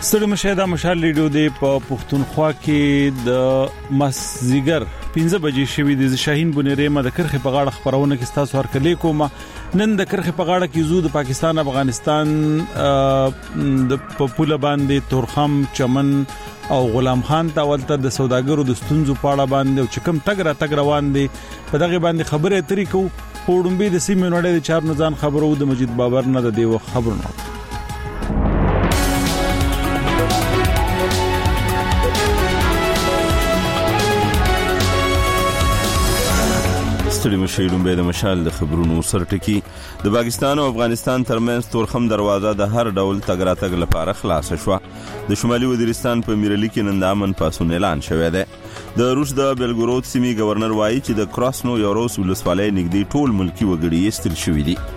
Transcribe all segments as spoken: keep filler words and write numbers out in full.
ستړي مشه د مشال ریډیو دی په پښتونخوا کې د مسزیګر پنځه بجې شوې د شاهین بنيري د کرخه په غاړه خبرونه کې تاسو ورکلې کوم. نن د کرخه په غاړه کې زو د پاکستان افغانستان د پپوله باندې تورخم چمن او غلام خان تاولته د سوداګرو د ستونزو پاړه باندې او چکم تګرا تګ روان دي په دغه باندې خبره اترې کو پوډمبي د سیمې نړۍ د چار نزان خبرو د مجید بابر نه د دیو خبرونه. ستړي مشه لومبه د مشال د خبرونو سرټکی د پاکستان او افغانستان ترمنځ تورخم دروازه د هر ډول تګ راتګ لپاره خلاص شوه. د شمالي وزیرستان په میرلی کې نن د امن پاسون اعلان شوی دی. د روس د بلګورود سیمې گورنر وایي چې د کراسنو یوروس ولسوالۍ نږدې ټول ملکی وګړي استل شوي دي.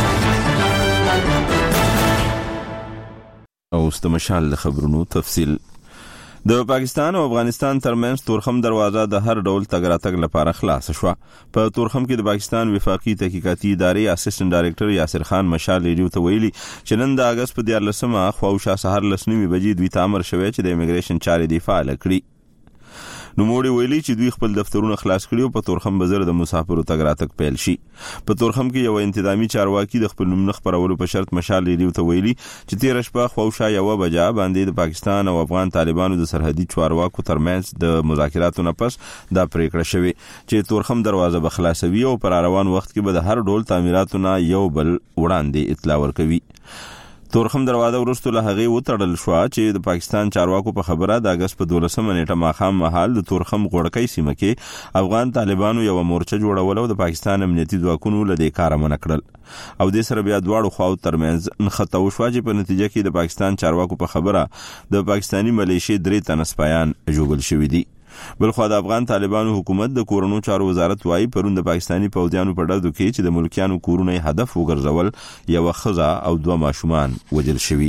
او د مشال د خبرونو تفصیل. د پاکستان او افغانستان ترمنځ تورخم دروازه د هر ډول تګ راتګ لپاره خلاص شوه. په تورخم کې د پاکستان وفاقي تحقیقاتي ادارې اسسټنټ ډایریکټر یاسر خان مشال ریډیو ته ویلي چې نن د اگست په دیارلسمه خواوشا سهار لسنیمه بجې دوی تامر شوی چې د امیګریشن چارې دی فعال کړي. نو موړي ویلي چې دوی خپل دفترونه خلاص کړي او په تورخم بازار د مسافرو تګ راتګ پیل شي. په تورخم کې یو انتظامی چارواکي د خپل نوم خبرولو په شرط مشال ریډیو ته ویلي چې تیر شپه خواوشا یو بجا باندې د پاکستان او افغان طالبانو د سرحدي چارواکو ترمنځ د مذاکراتو نه پس دا پریکړه شوې چې تورخم دروازه به خلاصوي او پر روان وخت کې به د هر ډول تعمیراتو نه یو بل وړاندې اطلاع ورکوي. تورخم دروازه ورستو له هغه وتړل شو چې د پاکستان چارواکو په خبره د اگست په دولسمه نیټه ماخام مهال د تورخم غوړکۍ سیمه کې افغان طالبانو یو مورچه جوړول او د پاکستان امنیتي ځواکونو له دې کار منع کړل او د سره بیا دواړو خواو ترمنځ نښته وشو چې په نتیجه کې د پاکستان چارواکو په خبره د پاکستانی ملیشي درې تن سپایان جوړل شوې دي. بلخو د افغان طالبانو حکومت د کورونو چارو وزارت وايي پرون د پاکستانی پوځیانو په ډزو کې چې د ملکیانو کورونه هدف وګرځول یو خزه او دوه ماشومان وژل شوي.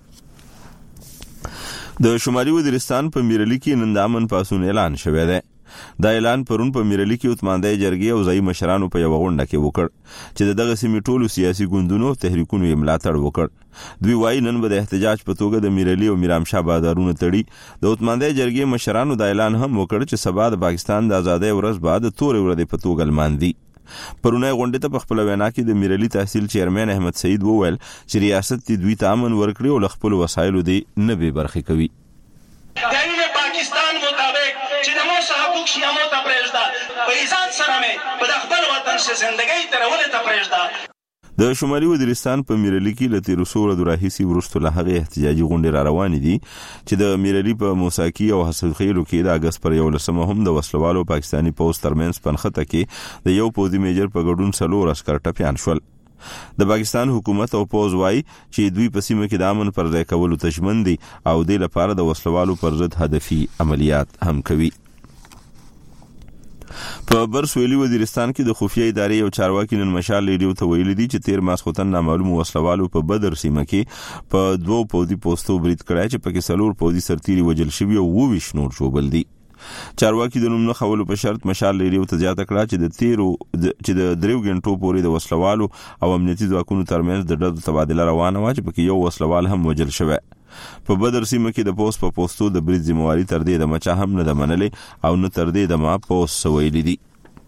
د شمالي وزیرستان په میرلی کې نن د امن پاسون اعلان شوی دی. دا اعلان پرون په میرلی کې اتماندای جرګې او ځای مشرانو په یو غونډه کې وکړ چې دغه سیمې ټولو سیاسي ګوندونو تحریکونو یې ملاتړ وکړ. دوی وايي نن به د احتجاج په توګه د میرلی او میرامشاه بازارونه تړي. د اتماندای جرګې مشرانو دا اعلان هم وکړ چې سبا د پاکستان د آزادۍ ورځ بعد تورې ورځې په توګه لمانځي. پرونه غونډه ته په خپل وینا کې د میرلی تحصیل چیرمن احمد سعید وویل چې ریاست دې دوی ته امن ورکړي او خپل وسایلو دې نه به برخه کوي. پاکستان مطابق چې د مو حقوق شیامو ته پرېږده په عزت سره مې په خپل وطن شه زندګۍ ترولې ته پرېږده. د شمالي وزیرستان په میرلی کې له تیر څو ورځو راهیسې وروسته له هغه احتجاجي غونډې را روانې دي چې د میرلی په موساکي او حسنخیلو کې د اگست پر یولسمه هم د وسلوالو پاکستانی پوځ ترمنځ پنخته کې د یو پوځي میجر په ګډون څلور عسکر ټپیان شول. د پاکستان حکومت او پوځ وايي چې دوی په سیمه کې د امن پر ځای کولو تشمن دي او د لپاره د وسلوالو پر ضد هدفي عملیات هم کوي. په برسویلي وزیرستان کې د خفیه ادارې یو چارواکي نن مشال ریډیو ته ویلي دي چې تیر ماسخوتن نامعلوم وسلوالو په بدر سیمه کې په دوه پوځي پوسټو برید کړی چې پکې څلور پوځي سرتیري وژل شوي او اووه ویشت نور ژوبل دي. چارواکي د نوم نه خولو په شرط مشال ریډیو ته زیاته کړه چې د تیرو چې د دریو غنټو پورې د وسلوالو او امنیتي ځواکونو ترمنځ د ډزو تبادله روانه و چې پکې یو وسلوال هم وژل شوی. په بدر سیمه کې د پوس په پوسټو د برید ذمہواری تر دې د مچا هم نه د منلې او نه تر دې د ما پوس سویل دي.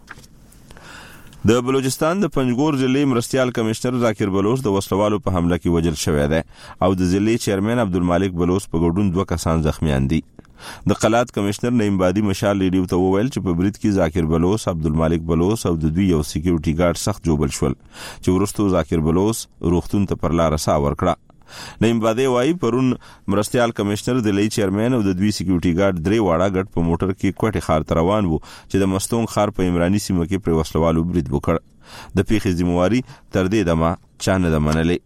د بلوچستان د پنجګور ضلع مرستيال کمشنر ذاکر بلوچ د وسلوالو په حمله کې وژل شوی دی او د ضلع چیرمن عبدالمالک بلوچ په ګډون دوه کسان زخمیان دي. د قلات کمشنر نعیم بادي مشال ریډیو ته وویل چې په برید کې ذاکر بلوچ، عبدالمالک بلوچ او د دوی یو سکیورټي ګارد سخت جوبل شول چې ورستو ذاکر بلوچ روغتون ته پر لار سا ورکړه. نعیم بادي وايي پرون مرستيال کمشنر د لې چیرمن او د دوی سکیورټي ګارد درې واړه ګډ په موټر کې کوټه خار ته روان وو چې د مستون خار په عمراني سیمه کې پر وسلوالو برید وکړ. د پیښې ذمہواری تر دې دمه چانه د منلې.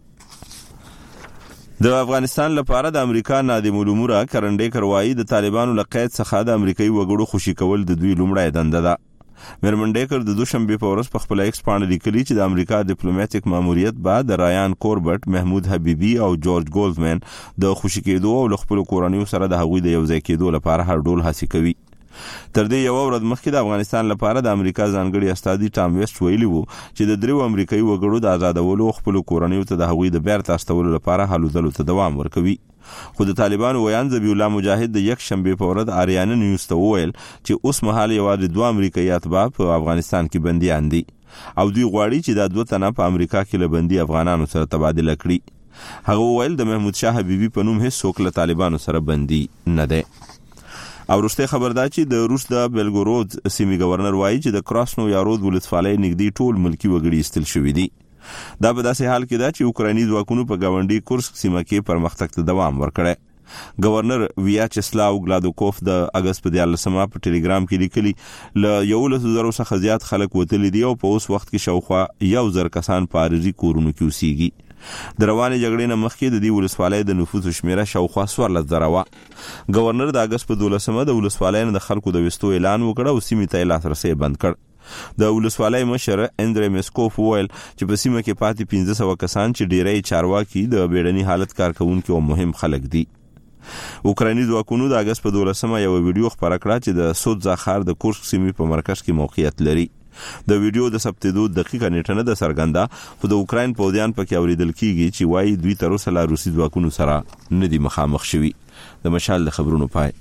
د افغانستان لپاره د امریکا نادم الامور کرنډې کروایی د طالبانو لقید څخه د امریکایي وګړو خوشي کول د دوی لومړی دنده ده. مرمنډیکر د دوشنبه په ورځ په خپل ایکس باندې لیکلي چې د امریکا ډیپلوماټیک ماموریت بعد رایان کوربټ، محمود حبیبی او جورج ګولدمن د خوشي کېدو او خپل کورنیو سره د هغوی د یو ځای کېدو لپاره هر ډول هڅه کوي. تر دې یو ورځ مخکې د افغانستان لپاره د امریکا ځانګړي استازي ټام ویسټ ویلي وو چې د دریو امریکایي وګړو د آزادولو خپل کورنیو ته د هغوی د بیرته استولو لپاره هلو ځلو ته دوام ورکوي. خو د طالبانو ویان ذبیح الله مجاهد د یک شنبه په ورځ آریانا نیوز ته وویل چې اوس مهال یوازې دوه امریکایي اتباع په افغانستان کې بنديان دي او دوی غواړي چې دا دوه تنه په امریکا کې له بندي افغانانو سره تبادله کړي. هغه وویل د محمود شاه حبیبي په نوم هیڅ څوک له طالبانو سره بندي نه دی. او وروسته خبر دا چې د روس د بلګورود سیمې گورنر وایي چې د کراسنو یارود ولسوالۍ نږدې ټول ملکی وګړي استل شوي دي. دا په داسې حال کې ده چې اوکرایني ځواکونو په گاونډي کورسک سیمه کې پرمختګ ته دوام ورکړی. گورنر ویاچسلاو گلادوکوف د اگست په دیارلسمه په ټلګرام کې لیکلي ل یولس زره څخه زیات خلک وتلي دي او په اوس وخت کې شاوخوا یو زر کسان په عارضي کورونو کې اوسېږي. د روانې جګړې نه مخکې د دې ولسوالۍ د نفوسو شمیره شاوخوا څوارلس زره وه. گورنر د اگست په دولسمه د ولسوالۍ نه د خلکو د وستو اعلان وکړ او سیمې ته لاسرسی بند کړ. د ولسوالۍ مشر اندری مسکوف وویل چې په سیمه کې پاتې پنځه سوه کسان چې ډیری چارواکي د بیړني حالت کارکونکو او مهم خلک دي. اوکرایني ځواکونو د اگست په دولسمه یو ویډیو خپاره کړه چې د سودزا ښار د کورسک سیمې په مرکز کې موقعیت لري. د ویډیو د ثبتېدو دقیقه نیټه نه ده څرګنده خو د اوکراین پوځیان پکې اوریدل کیږي چې وایي دوی تر اوسه لا روسي ځواکونو سره نه دي مخامخ شوي. د مشال د خبرونو پای.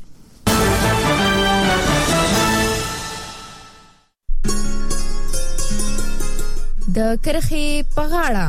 د کرخې په غاړه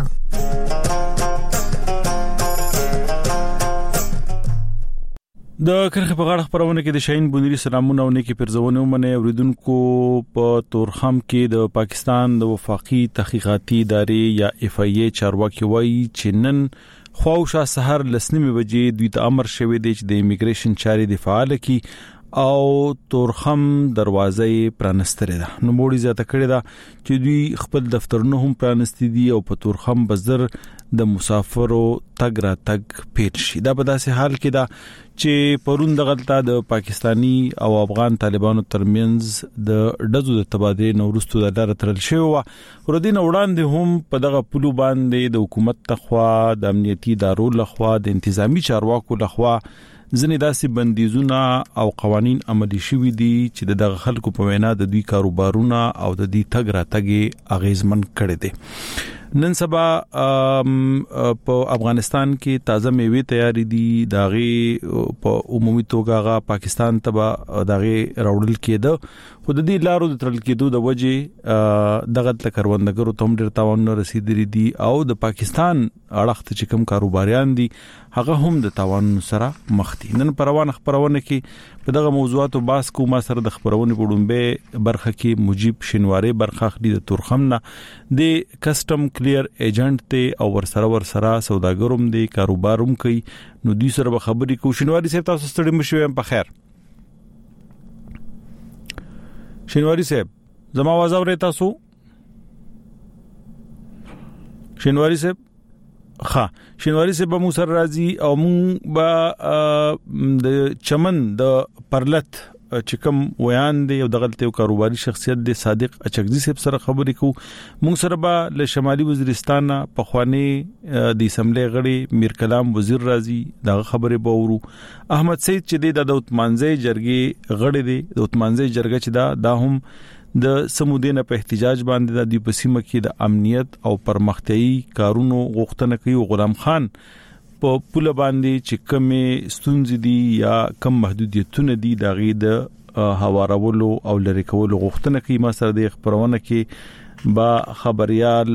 د کرخې په غاړه خبرونه کې د شاهین بونری سلامونه او نیکی پرزونه ومنه اوریدونکو. په تورخم کې د پاکستان د وفاقي تحقیقاتي ادارې یا اف ای ای چارواکي وایي چې نن خواوشا سحر لسنیمه بجې دوی ته امر شوی دی چې د امیګریشن چارې د فعال کی او تورخم دروازې پرانستره ده. نو موړي زیاته کړی دا چې دوی خپل دفترونه هم پرانستی دي او په تورخم بزر د مسافرو تګ را تګ پیټ شي. دا په داسې حال کې دا چې پرون د غلطه د پاکستانی او افغان طالبانو ترمنځ د ډزو د تبادله نورستو د لار ترل شوی و. ورودین وړاندې هم په دغه پلو باندې د حکومت تخوا د امنیتي ادارو لخوا د انتظامی چارواکو لخوا ځنې داسې بندیزونه او قوانين عملي شوي دي چې دغه خلکو په وینا د دوی کاروبارونه او د دوی تګ راتګ اغیزمن کړي دي. نن سبا په افغانستان کې تازه میوه تیاری دي داغه په عمومي توګه غا پاکستان ته داغه راوړل کېده. خو د دې لارو د ترل کېدو د وجې دغه تکروندګرو ته هم ډېر تاوان رسیدلی دي او د پاکستان اړخت چې کوم کاروباریان دي هغه هم د تاوان سره مخ دي. نن پروان خبرونه کې په دغه موضوعاتو باس کو ما سره د خبرونه پړومبه برخه کې مجيب شینواری برخه خدي د تورخم نه د کسٹم کلیر ایجنټ ته او ورسره ورسره سوداګروم دي کاروباروم کوي. نو دوی سره به خبرې کو. شینواری صاحب تاسو ستړي مشوي په خیر. شینواری صاحب زما आवाज اورئ تاسو؟ شینواری صاحب ها شینواری صاحب مو سر راځي او مون با د چمن د پرلت چې کوم ویان دی او د غلطي او کاروباري شخصیت د صادق اچکزي صاحب سره خبرې کو. مونږ سره به له شمالي وزیرستان په خواني د اسمبلی غړي میر کلام وزیر راځي دا خبرې به ورو. احمد سید چې د عثمانزي جرګي غړي دی د عثمانزي جرګه چې دا د هم د سمودین په احتجاج باندې د پسیمه کې د امنیت او پرمختیايي کارونو غوښتنه کوي. غلام خان په پوله باندې چې کومه ستونزې دي یا کم محدودیتونه دي دغه د هوارولو او لری کولو غوښتنه کوي. ما سره د خبرونه کې با خبريال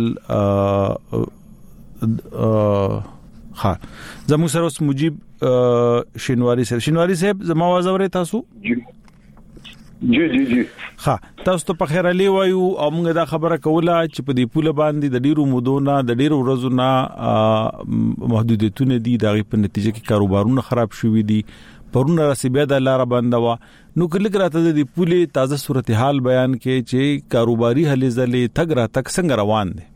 ها زمو سره اوس مجيب شینواری صاحب. شینواری صاحب زما आवाज اورئ تاسو؟ جی جی جی ها تاسو ته په خیر علي وایو او موږ دا خبره کوله چې په دې پوله باندې د ډیرو مودونه د ډیرو ورځو نه محدودیتونه دي دغه په نتیجه کې کاروبارونه خراب شوي دي. پرونه رسیبه د لار باندې وا نو کله کراته د پوله تازه صورتحال بیان کې چې کاروباري هلې ځلې تګ را تک څنګه روان دي.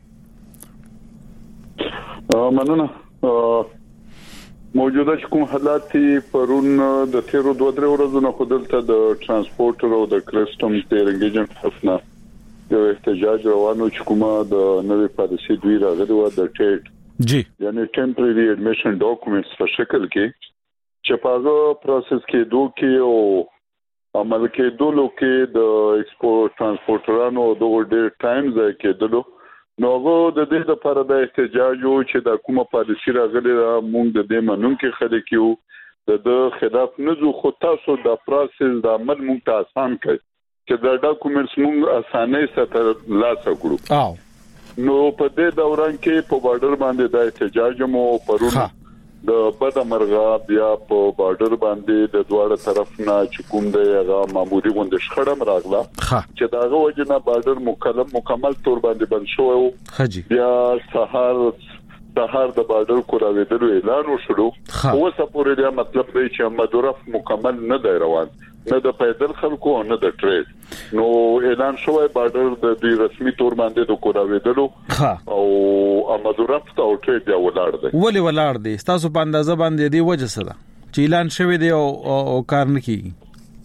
مننه. موجوده کوم حالات پرون د تیرو دوه درې ورځې نه خودلته د ترانسپورټر او د کسٹم ایجنټ خپنا یو احتجاج روانو چې کومه د نوې پالیسي دوی راغلي و د ټیټ جی یعنی ټمپرری اډمیشن ډاکومېنټس په شکل کې چې پاغه پروسس کې دوه کې او عمل کې دوه لو کې د ایکسپورټ ترانسپورټرانو دوه ډېر ټایم ځای کې دلو نو غو د دې لپاره د احتجاج او چې د کومه پالیسي راغلي دا موږ د دې منون کې خلک یو د خلاف نزو خو تاسو د پروسس د عمل موږ ته آسان کړي چې دا ډاکومېنټس موږ اسانه سره لاس کړو او نو په دې دوران کې په بارډر باندې د احتجاج مو پرون د بد مرغا بیا په بارډر باندې د دواړه طرف نه چې کوم دی هغه معمولی غونډه شخړم راغله چې داغه وجنه بارډر مکمل مکمل تور باندې بند شو بیا سهار سهار د بارډر کوراویدلو اعلان وشو او سپورې دا مطلب دی چې مدورف مکمل نه دی روان نه د پیدل خلکو نه د ټریډ نو اعلان شوی بارډر د دې رسمي تور باندې د کوراویدلو او مدورف ته او ټریډ یا ولاړ دی ولې ولاړ دی تاسو په اندازه باندې دی وجه څه ده چې اعلان شوی دی او کار نه کیږي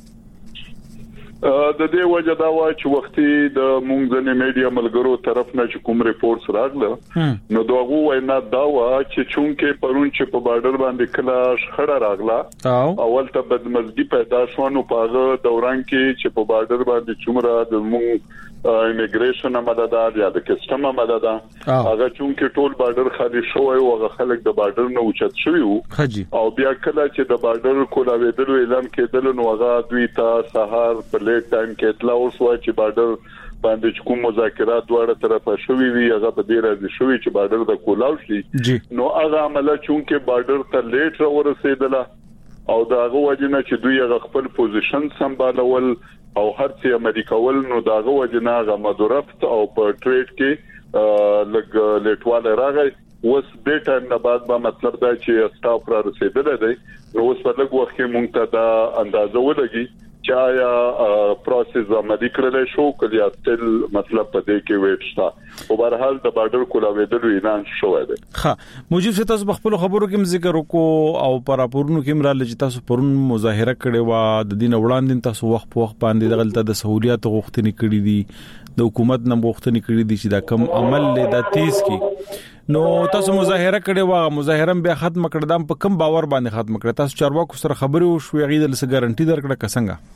د دې وجه دا و چې وختي د مونږ د میډیا ملګرو طرف نه چې کوم ریپورتس راغله نو دغه وینا دا و چې چونکه پرون چې په بارډر باندې کلا شخړه راغله اول ته بدمزګي پیدا شو نو په هغه دوران کې چې په بارډر باندې څومره د مونږ ایمیګریشن عملدار یا د کسټم عملدار هغه چونکه ټول بارډر خالي شوی او هغه خلک د بارډر نه اوچت شوی او بیا کله چې د بارډر کولاویدلو اعلان کېدل نو هغه دوی ته سهار په لیټ ټایم کې اطلاع ورسوه چې بارډر باندې کوم مذاکرات دواړه طرفه شوي وي هغه په دې راځي شوی چې بارډر د کولاو شي نو هغه عمله چونکه بارډر ته لیټ را ورسېدله او داغه وجنه چې دوی هغه خپل پوزیشن سمبالول او هر څه امریکاول نو داغه وجنه هغه مدورفت او په ټریډ کې لګ لیټواله راغی اوس د ټایم نه بعد به مطلب دا چې سټاف را رسیدل دی نو اوس په لږ وخت کې مونږ ته دا اندازه ولګي چې آیا پروسس عملي کړل شو کله یا تل مطلب په دې کې ویټ شته او بهرحال د بارډر کولاویدلو اعلان شوی دی ها موجب څه تاسو خپل خبرو کې ذکر وکړو او پر راپورونو کې مرال چې تاسو پرون مظاهره کړې و د دین وړاندې تاسو وخت په وخت باندې دغلطه د سہولیات غوښتنې کړې دي د حکومت نه غوښتنې کړې دي چې دا کم عمل له د تیز کی نو تاسو مظاهره کړې و مظاهره بیا ختم کړه دم په کم باور باندې ختم کړه تاسو چارواکو سره خبرې وشوې غیدل څه ګارانټي درکړه کسنګه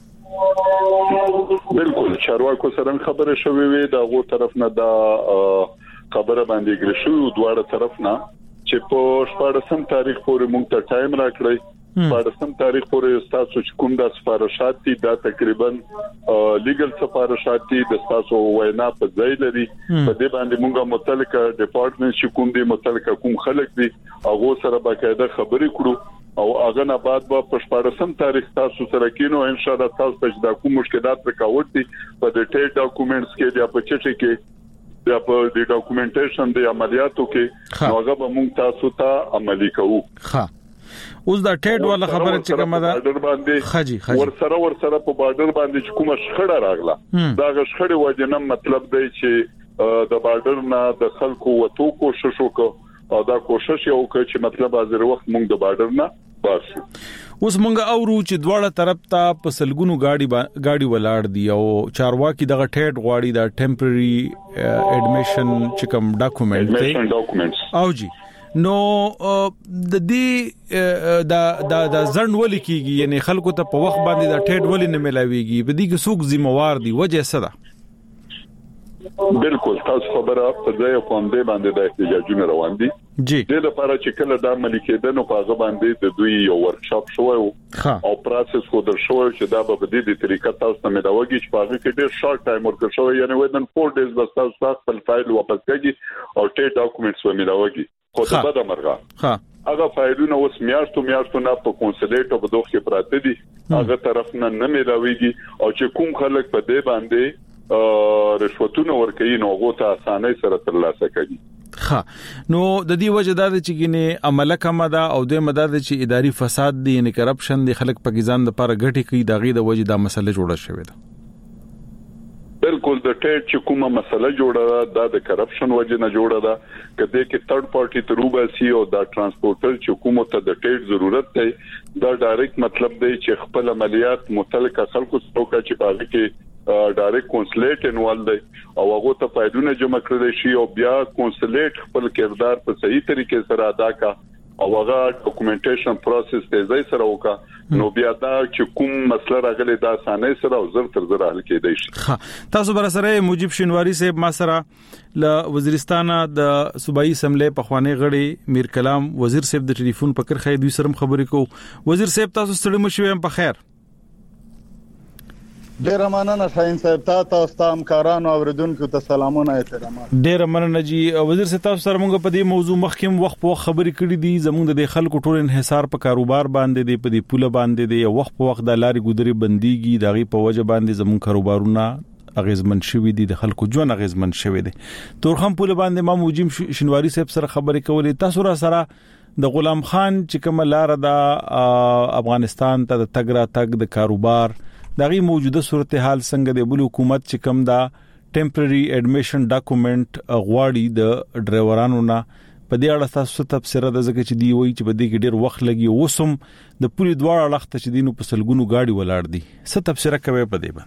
بالکل چارواکو سره خبره شوې وي دا غو طرف نه دا خبره باندې ګرځو دواړه طرف نه چې په شپږم تاریخ پورې موږ ته ټایم راکړی شپږم تاریخ پورې تاسو چې کوم د سفارشات دي دا تقریبا لیګل سفارشات دي د تاسو وینا په ځای لري په دې باندې موږ متعلقه ډپارټمنټ چې کوم دي متعلقه کوم خلک دي هغه سره باقاعده خبرې کړو او هغه نه بعد په شپږم تاریخ تاسو سره کینو ان شاء الله تاسو ته دا کوم مشکلات رکاوټ دي په د ټیټ ډاکومېنټس کې یا په چټي کې یا په د ډاکومېنټیشن د عملیاتو کې هغه به موږ تاسو ته عملي کوو ها اوس دا ټیټ ولا خبره چې کومه ده بارډر باندې خجی خجی ور سره ور سره په بارډر باندې کومه شخړه راغله دا شخړه وجنه مطلب دی چې د بارډر نه د خلکو وټو کوشش وکړو او دا کوشش یو وکړ چې مطلب حاضر وخت موږ د بارډر نه باسو اوس موږ اورو چې دواړه طرف ته په سلګونو گاډي گاډي ولاړ دي او چارواکي دغه ټیټ غواړي دا ټمپرري اډمیشن چې کوم ډاکومېنټ او جی نو د دې دا دا د ځند ولې کیږي یعنی خلکو ته په وخت باندې دا ټیټ ولې نه ملاويږي په دې کې څوک ذمہوار دي وجه څه ده بالکل تاسو خبره په ځای په باندې باندې د احتجاجونو روان دي جی د لپاره چې کله دا ملکیدنه په هغه باندې د دوی یو ورکشاپ شوی او پروسس خو در شوی چې دا به د دې طریقه تاسو ته مداوږي چې په هغه کې ډېر شارټ ټایم ورکړ شوی یعنی within four days بس تاسو خپل فایل واپس کړئ او ټیټ ډاکومېنټس و مداوږي خو ته به د مرغا ها هغه فایلونه اوس میاشتو میاشتو نه په کنسولیټ او په دوه کې پراته دي هغه طرف نه نه مداوږي او چې کوم خلک په دې باندې رشوتونه ورکوي نو غو ته اسانه سره ترلاسه کوي ها نو د دې وجه دا چې ګینه عمله کما ده او د مدد چې اداري فساد دي یعنی کرپشن دي خلک پاکستان د لپاره غټي کوي دا غي د وجه دا مسله جوړه شوې ده بالکل د ټیټ چې کومه مسله جوړه ده د کرپشن وجه نه جوړه ده کله کې تھرد پارټي تروبه سی او دا ترانسپورټر چې حکومت ته د ټیټ ضرورت دی دا ډایرکټ مطلب دی چې خپل عملیات متعلقه خلکو سره چې باغ کې ډایرکټ کنسولیټ انوال دی او هغه ته فایدونه جمع کړل شي او بیا کنسولیټ خپل کردار په صحیح طریقې سره ادا کا او هغه ډاکومېنټیشن پروسس ته ځای سره وکړه نو بیا دا چې کوم مسله راغلی دا اسانه سره او زر تر زر حل کېدای شي. تاسو بر سره مجيب شینواری صاحب ما سره ل وزیرستان د صوبایي اسمبلی په خوانی غړي میر کلام وزیر صاحب د ټلیفون په کرخه دوی سره خبرې کو. وزیر صاحب تاسو ستړي مشوي په خیر. ډیر مننه شاهین صاحب تاسو ته همکارانو او اوریدونکو ته سلامونه احترامات. ډیر مننه جی وزیر صاحب تاسو سره موږ په دې موضوع مخکیم وخت په وخت خبرې کړې دي زموږ د خلکو ټول انحصار په کاروبار باندې دی په دې پوله باندې دی وخت په وخت د لارې ګودري بنديږي دغه په وجه باندې زموږ کاروبارونه اغیزمن شوی دي د خلکو ژوند اغیزمن شوی دي. تورخم پوله باندې ما موجیم شینواری صاحب سره خبرې کولې تاسو را سره د غلام خان چې کوم لار د افغانستان ته د تګ را تګ د کاروبار دغه موجوده صورتحال څنګه د بل حکومت چې کوم دا ټمپرری اډمیشن ډاکومېنټ غواړي د ډرایورانو نه په دې اړه تاسو ته تفسیر د ځکه چې دی وایي چې په دې کې ډیر وخت لګي وسم د پولی دواړه لخت چې دینو په سلګونو گاډي ولاړ دي څه تفسیر کوي په دې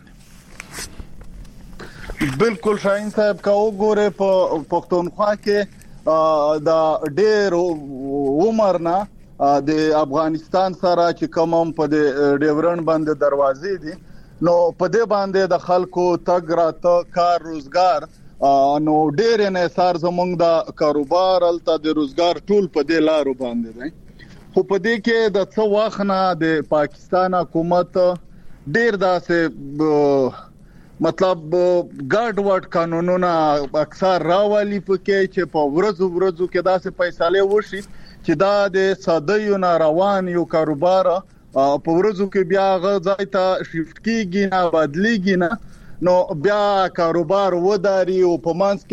باندې؟ بالکل شاهین صاحب کا وګوره په پښتونخوا کې دا ډیر عمر نه د افغانستان سره چې کوم په ډیورن باندې دروازې دي نو په دې باندې د خلکو تګ راته کار روزګار نو ډیر انحصار زمونږ د کاروبار الته د روزګار ټول په دې لارو باندې دی. خو په دې کې د څو وخت نه د پاکستان حکومت ډیر داسې مطلب ګارد ورډ قانونونه اکثر راوالي پکې چې په ورځو ورځو کې داسې فیصله وشي چې دا د صدیو ناروان یو کاروبار په ورځو کې بیا غځای ته شفت کیږي نه بدلیږي نه نو بیا کاروبار وداري او په مانس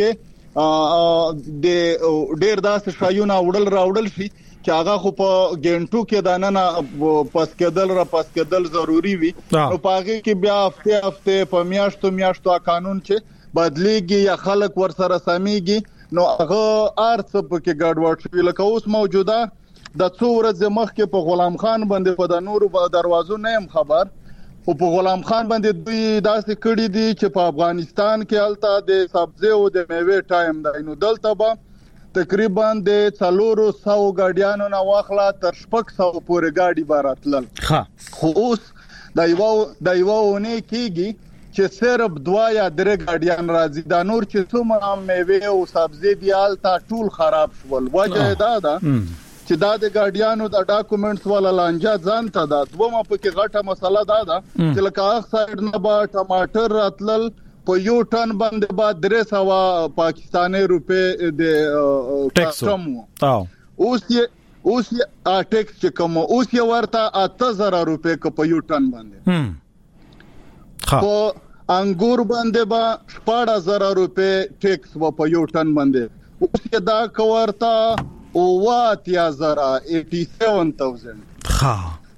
کې د ډیر داسې شایونه وړل راوړل شي چې هغه خو په ګنټو کې دانه پس کېدل را پس کېدل ضروری وي نو پاږي کې بیا هفته هفته په میاشتو میاشتو قانون چې بدلیږي یا خلک ور سره سميږي نو هغه ارڅ په کې ګډوډ شوی لکه اوس موجوده د څو ورځې مخکې په غلام خان باندې په د نورو دروازو نه هم خبر او په غلام خان باندې دوی داسې کړی دي چې په افغانستان کې الته د سبزی او د میوه ټایم دی نو دلته به تقریبا د څلورو سو ګاډیانو نه واخلا تر شپږ سو پورې ګاډي باراتلل. ها خو اوس د یو د یو نه کېږي چې صرف دوا یا درې ګاډیان راځي دا نور چې څومره میوه او سبزی دی الته ټول خراب شول. وجه دا ده چې دا د ګاډیانو د ډاکومېنټس ولا لانجه ځان ته دا دومره پکې غټه مسله دا ده چې لکه هغه سایډ نه با ټماټر راتلل په یو ټن باندې با درې سو پاکستاني روپے د کسٹم اوس یې اوس یې ټیکس چې کوم اوس یې ورته اته زره روپے په یو ټن باندې په انګور باندې با شپږ زره روپے ټیکس و په یو ټن باندې اوس یې دا کوورته او واتیا زره سمانه هزار ها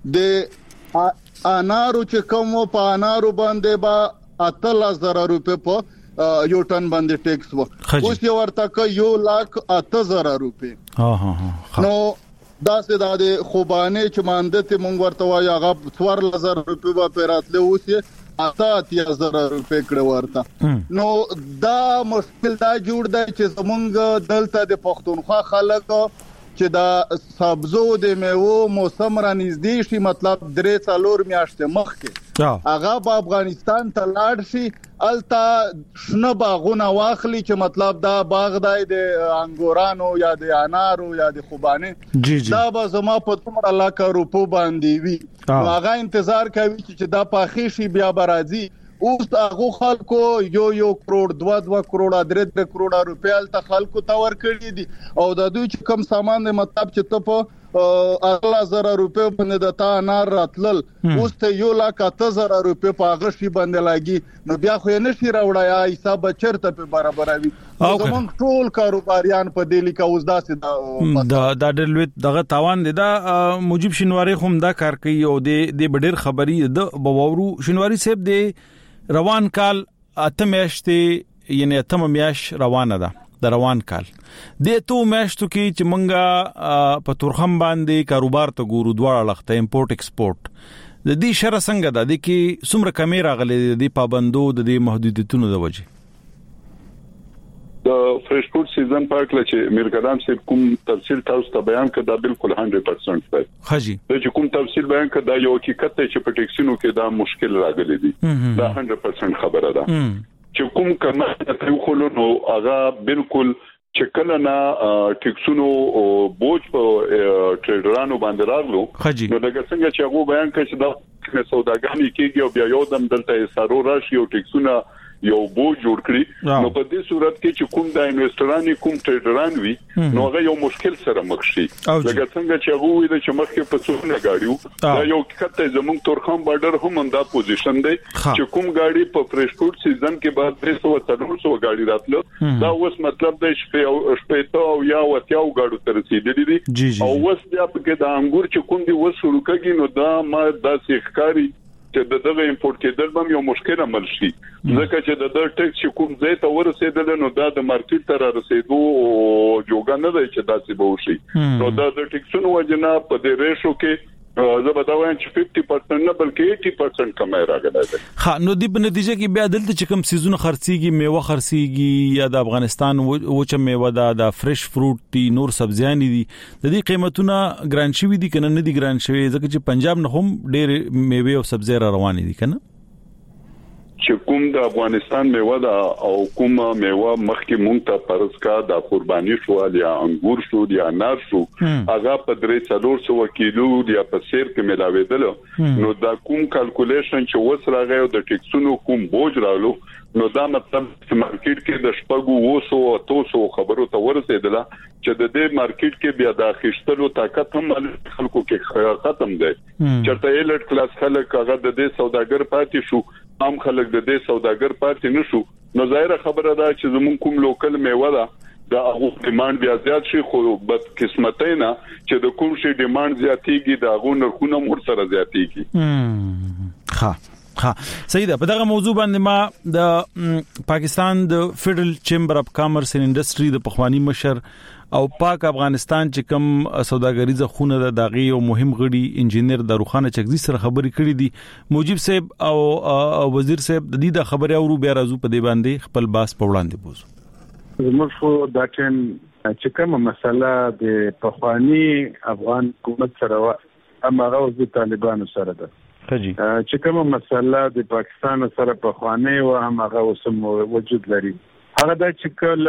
د انارو چې کوم په انارو باندې با اتل زره روپے په یو ټن باندې ټیکس و اوس یې ورته ک یو لاک اته زره روپے ها ها نو دا سه د خوبانه چې مانده ته مونږ ورته وای هغه څوار زره روپے په پیراتله اوس یې اته اتیا زره روپے کړه ورته نو دا مشکل دا جوړ دی چې زمونږ دلته د پښتونخوا خلک چې دا سبزو د میوه موسم را نږدې شي مطلب درې څلور میاشتې مخکې هغه په افغانستان ته لاړ شي الته شنه باغونه واخلي چې مطلب دا باغ دی د انګورانو یا د انارو یا د خوبانه دا به زما په څومره لاکه روپو باندې وي هغه انتظار کوي چې دا پاخي شي بیا برازي اوس هغه خلکو یو یو کروڑ دوا دوا کروڑ درې درې کروڑ روپیا ته خلکو تور کړی دي او د دوی چې کم سامان د مطلب چې ته په اغلا زره روپے باندې د تا انار راتلل اوس ته یو لاک اته زره روپے په غشي باندې لاګي نو بیا خو یې نشي راوړای حساب چرته په برابروي زمون ټول کاروباریان په دلی کا اوس داسې دا د ډلوت دغه تاوان دی دا مجيب شینواری هم دا کار کوي او د ډېر خبري د بوورو شینواری صاحب دی روان کال اته میاشتې یعنی اته میاش روانه ده د روان کال د تو میاشتو کې چې مونږه په تورخم باندې کاروبار ته ګورو دواړه لخته امپورټ ایکسپورټ د دې شر څنګه ده د کې څومره کمی راغلي د پابندو د محدودیتونو د وجه د فريش فود سیزن په اړه چې میرګرام سي کوم تفصیل تاسو ته بیان کړه دا بالکل صد درصد دی حاجی د چې کوم تفصیل بیان کړه دا یو حقیقت دی چې په ټیکسونو کې دا مشکل راغلی دی دا صد درصد خبره ده چې کوم کمه ته خلونو نو هغه بالکل چې کله نه ټیکسونو او بوج په ټریډرانو باندې راغلو نو دغه څنګه چې هغه بیان کړي چې دا سوداګانی کېږي او بیا یو دم دلته سارو راشي او ټیکسونه یو بوج جوړ کړی نو په دې صورت کې چې کوم د انویسټرانو کوم ټریډران وي نو هغه یو مشکل سره مخ شي لکه څنګه چې هغه وي چې مخکې په څونه گاډیو دا یو کته زموږ تورخم بارډر هم انده پوزیشن دی چې کوم گاډي په فريش فود سیزن کې بعد درې سوه څلور سوه گاډي راتله دا اوس مطلب دی چې شپږ او یا وتیاو گاډو تر رسیدلې دي او اوس بیا په کې د انګور چې کوم دی وس شروع کېږي نو دا ما داسې ښکاری چې د دغه امپورټ کېدل هم یو مشکل عمل شي ځکه چې د د ټیکس چې کوم ځای ته ورسېدل نو دا د مارکیټ ته رسیدو جوګا نه دی چې داسې به وشي نو دا د ټیکسونو وجنه په دې ریشو کې زه به دا وایم چې پنځه پرسنټ نه بلکې اسی پرسنټ کمای راغلی دی ها نو د نتیجه کې بیا دلته چې کوم سیزون خرڅيږي میوه خرڅيږي یا د افغانستان وچه میوه دا د فريش فروټ دي نور سبزيان دي د دې قیمتونه ګران شوي دي کنه نه دي ګران شوي ځکه چې پنجاب نه هم ډېر میوه او سبزي را روان دي کنه چې کوم د افغانستان میوه دا او کوم میوه مخکې مونږ ته پرسکا د قرباني شو یا انګور شو یا انار شو هغه په درې څلور سوه کیلو یا په سیر کې ملاویدل نو دا کوم کیلکولیشن چې وسراغه او د ټیکسونو کوم بوج رالو نو دا مطلب چې مارکیټ کې د شپږو وسو او توسو خبرو ته ورسېدله چې د دې مارکیټ کې بیا د اخیستلو طاقت هم خلکو کې ختم دی چرته ایلټ کلاس خلک هغه د دې سوداګر پاتې شو عام خلک د دې سوداګر پاتې نشو نو ظاهر خبره ده چې زمون کوم لوکل میوه ده دا هغه ډیماند بیا زیات شي خو بد قسمتینا چې د کوم شي ډیماند زیاتېږي دا هغه نرخونه مور سره زیاتېږي ها ها صحیح ده په دغه موضوع باندې ما د پاکستان د فیډرل چیمبر اف کامرس اینڈ انډستری د پخوانی مشر او پاک افغانستان چې کوم سوداګریزه خونه د داغي او مهم غړي انجینر داروخانه چغزي سره خبرې کړې دي موجب صاحب او وزیر صاحب د دې د خبرې اورو بیا راځو په دې باندې خپل باس په وړاندې بوزو زموږ خو دا چې کومه مسله د پخوانی افغان حکومت سره امغه د طالبانو سره ده چې کومه مسله د پاکستان سره پخوانی او امغه وسم وجود لري هغه د چکل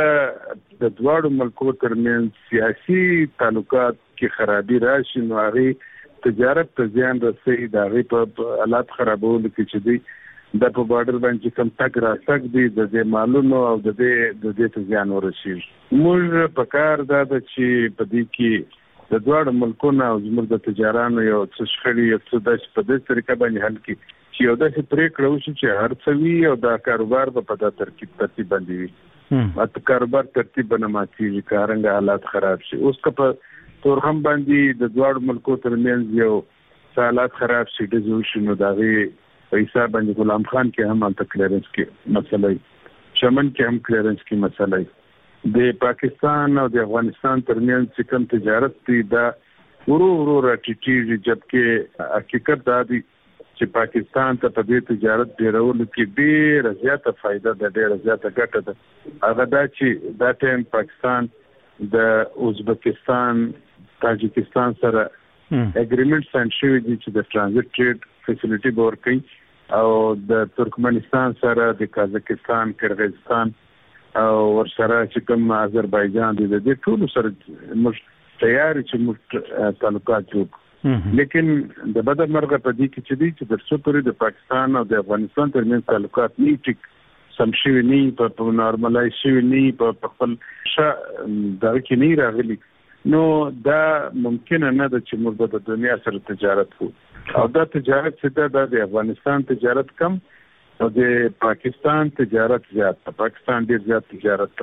د دواړو ملکو ترمنځ سیاسي تعلقات کې خرابي راشي نو هغه تجارت ته زیان رسي د هغه په حالات خرابولو کې چې دی د په بارډر باندې کوم تک راتګ دی د دې مالونو او د دې د دې ته زیان ورسي موږ په کار دا چې په دې کې د دواړو ملکونو او زموږ د تجارانو یو څه شخړې یو څه د په دې طریقه باندې حل کی چې یو داسې پریکړه وشي چې هر څه وي او دا کاروبار په پتا ترتیب ترتیب باندې وي اته کاروبار ترتیب بنماتي کارنګ حالات خراب شي اوس که په تورخم باندې د دواړو ملکو ترمنځ یو حالات خراب شي د جوړ شنو داغي په حساب باندې غلام خان کې هم الته کلیرنس کې مسله شمن کې هم کلیرنس کې مسله د پاکستان او د افغانستان ترمنځ چې کوم تجارت دی دا ورو ورو راټیټیږي جبکې حقیقت دا دی چې پاکستان ته په دې تجارت ډیرولو کې ډیره زیاته فائدہ ده ډیره زیاته ګټه ده هغه دا چې دا ټیم پاکستان د ازبکستان تاجکستان سره اګریمنټ ساين شوی دی چې د ترانزیت ټریډ فیسیلیټي ورکړي او د ترکمنستان سره د قزاقستان قرغیزستان او ورسره چې کوم آذربایجان د دې ټول سره موږ تیار چې موږ تعلقات جوړ لیکن د بدر مرغه په دې کې چې دی چې د څوپري د پاکستان او د افغانستان ترمنځ تعلقات نه ټیک سم شوی نه په نورمالای شوی نه په خپل ش دغه کې نه راغلي نو دا ممکن نه ده چې موږ د دنیا سره تجارت وکړو او دا تجارت چې د افغانستان تجارت کم او د پاکستان تجارت زیات پاکستان ډیر زیات تجارت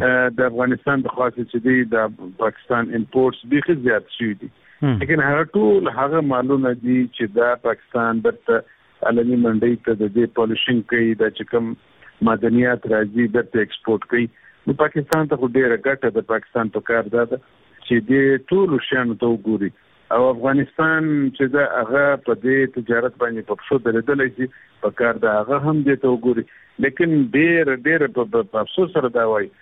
د افغانستان د خاصه چې دی د پاکستان امپورټس ډیر زیات شوی دي لیکن هغه ټول هغه معلومه دي چې دا پاکستان درته عالمي منډي ته د دې پالیشینګ کوي د چکم معدنیات راځي درته ایکسپورټ کوي نو پاکستان ته ډیره ګټه د پاکستان په کار ده چې دې ټول شیانو ته وګوري او افغانستان چې دا هغه په دې تجارت باندې په څو درېدلې شي په کار ده هغه هم دې ته وګوري لیکن ډیر ډیر په افسوس سره دا وایي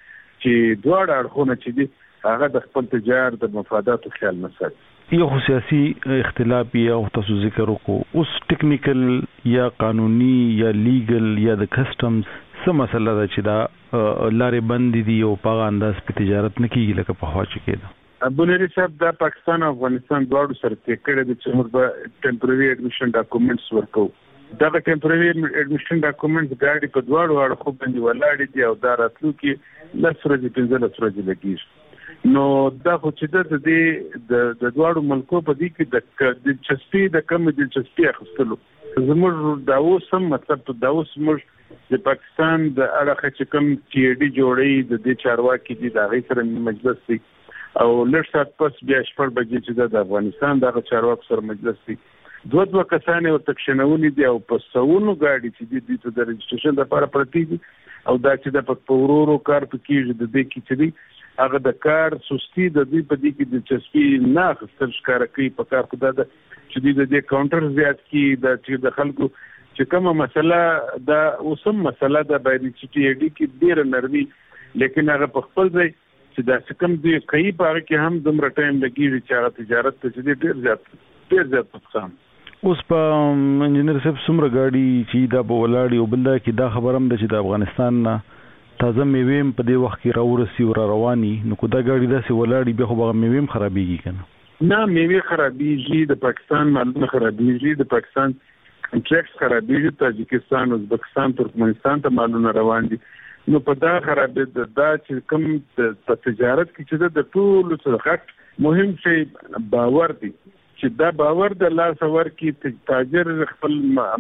چې دواړه اړخونه چې دي هغه د خپل تجارت د مفاداتو خیال نه ساتي. یو سیاسي اختلاف یا تاسو ذکر وکړو اوس ټیکنیکل یا قانوني یا لیګل یا د کسٹمز څه مسله ده چې دا لارې بندې دي او په انداز په تجارت نه کیږي لکه په خوا چې کېده. ابونری صاحب دا پاکستان او افغانستان دواړو سره تې کړی د چې موږ به ټمپرري اډمیشن ډاکومېنټس ورکو. دا د ټمپرري اډمیشن ډاکومېنټس ګاډي په دواړو اړخو باندې ولاړ دي او دا راتلو کې لس ورځې پنځه لس ورځې لګیږي. نو دا خو چې د دې د د دواړو ملکو په دې کې د دلچسپي د کم دلچسپي اخیستلو زموږ دا اوس هم مطلب دا اوس موږ د پاکستان د اړخ چې کوم ټي ډي جوړي د دې چارواکي دي دا غي سره مجلس دی او لږ سات پس بیا شپږ بجې چې د افغانستان دغه چارواکو سره مجلس دی دوه دوه کسان او تکشنونی دي او په سونو گاډي چې دي د رجسټریشن لپاره پرتی دي او دا چې د پکورورو کار پکې د دې کې چې دي هغه د کار سستی د دې په دې کې د چسپي نه خستر ښکار کوي په کار خدا د چې د دې کاونټر زیات کی د چې د خلکو چې کومه مسله دا اوسم مسله د باندې چې ټي ډي کې ډیر نرمي لیکن هغه په خپل ځای چې دا څنګه دی کوي په هغه کې هم دومره ټایم لګیږي چې هغه تجارت ته چې ډیر زیات ډیر زیات پخام. اوس په انجنیر صاحب څومره گاډي چې دا په ولاړی او بل دا کې دا خبرم ده چې د افغانستان نه تازه میویم په دې وخت کې راورسي او رواني نو کو دا ګاډي داسې ولاړی به خو به میویم خرابېږي کنه. نه میوه خرابېږي د پاکستان مالونه خرابېږي د پاکستان کنټریکټ خرابېږي تاجکستان ازبکستان ترکمنستان ته مالونه روان دي نو په دا خرابې دا چې کوم د تجارت کې چې د ټولو سره خط مهم شی باور دی چې دا باور د لاس ور کې تاجر خپل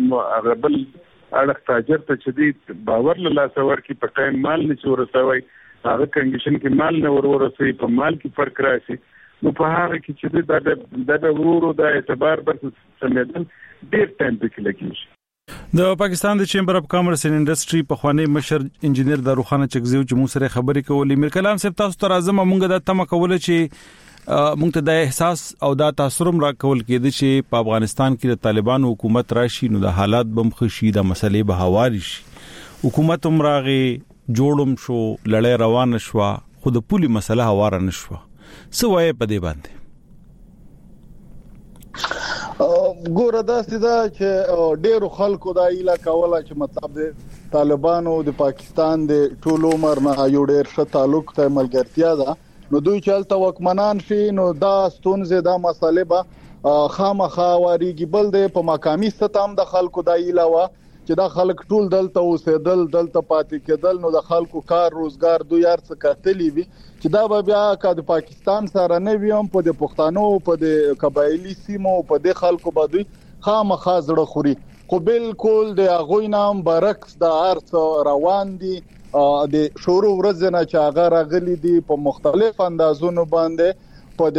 غبل اړه تاجر ته چې دی باور له لاس ور کې په ټایم مال نه ورسوي هغه کنډیشن کې مال نه ورورسي په مال کې فرق راشي نو په هغه کې چې دا د ورورو د اعتبار پر سمېدل ډېر ټایم پکې لګیږي. د پاکستان د چیمبر اف کامرس اینڈ انډستری په خوانی مشر انجنیر داروخانه چکزیو چې موږ سره خبرې کولې میر کلام صاحب تاسو ته راځم موږ د تمه کوله چې موږ ته د احساس او د تاثرم را کول کېد چې په افغانستان کې د طالبان حکومت راشي نو د حالات بم خشي د مسلې به هواري شي حکومت هم راغی جوړم شو لړۍ روان شو خو د پولی مسله هوار نه شو څه وایي په دې باندې ګوره دا سیده چې ډېر خلکو دا ایله کوله چې مطلب د طالبانو د پاکستان د ټول عمر نه یو ډېر ښه تعلق ته ملګرتیا ده نو دوی چلته وکمنان شي نو دا ستونزې دا مسالې به خامخا واریږي بل د په مقامي ستام د خلکو د ایلاوه چې دا خلک ټول دلته اوسېدل دلته پاتې کېدل نو د خلکو کار روزګار دوی ارڅ کتلی وي چې دا به بیا کا د پاکستان سره نه ویم په د پښتنو په د قبایلی سیمو په د خلکو به دوی خامخا زړه خوري خو بالکل د هغه نام برعکس د ارڅ روان دي د شورو ورځ نه چې هغه راغلي دي په مختلف اندازونو باندې په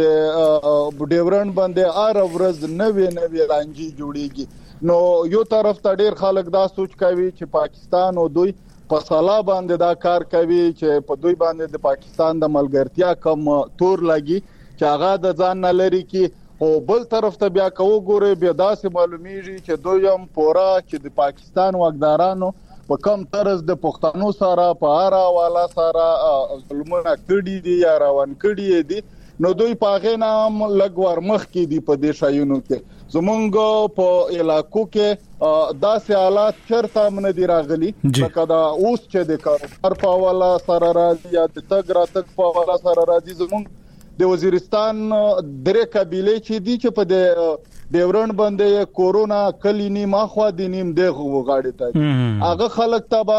د ډیورن باندې ار ورځ نوې نوې رانجي جوړيږي نو یو طرف ته ډیر خلک دا سوچ کوي چې پاکستان او دوی په صلا باندې دا کار کوي چې په دوی باندې د پاکستان د ملګرتیا کم تور لګي چې هغه د ځان نه لري کې او بل طرف ته بیا کو ګوره بیا داسې معلومیږي چې دوی هم پورا چې د پاکستان واکدارانو په کم طرز د پښتنو سره په اړه والا سره ظلمونه کړي دي یا روان کړي دي نو دوی په غنا لګور مخ کې دي په دې شایونو کې زمونږ په علاقو کې داسې حالات چرته من دي راغلي لکه دا اوس چې د کار په والا سره راځي یا د تګ را تک په والا سره راځي زمونږ د وزیرستان درې قبيله چې دي چې په د ډیورن باندې کورونا کلینی ماخوا د نیم دغه وغاړي ته هغه خلک تبا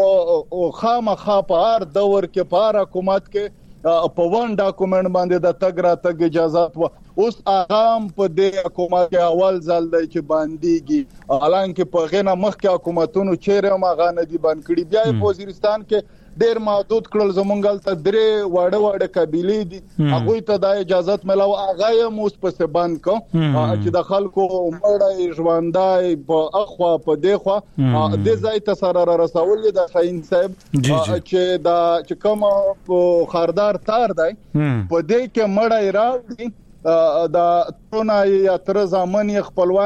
او خامخا په هر دور کې په حکومت کې په وان ډاکومنت باندې د تګ را تګ اجازه و اوس اغام په د حکومت کې اول ځل دی چې باندېږي حالانکه په غنه مخکې حکومتونو چیرې ما غانه دي باندې کړي بیا په وزیرستان کې ډیر محدود کړل زمونږ ته درې واړه واړه قبيله دي هغه ته د اجازه ملو هغه هم اوس په بند کو چې د خلکو مړای ژوندای په اخوا په دیخوا د ځای ته سره رسول د خاين صاحب چې دا چې کوم خاردار تار دی په دې کې مړای راوړي دا تونه یا تر زماني خپلوانی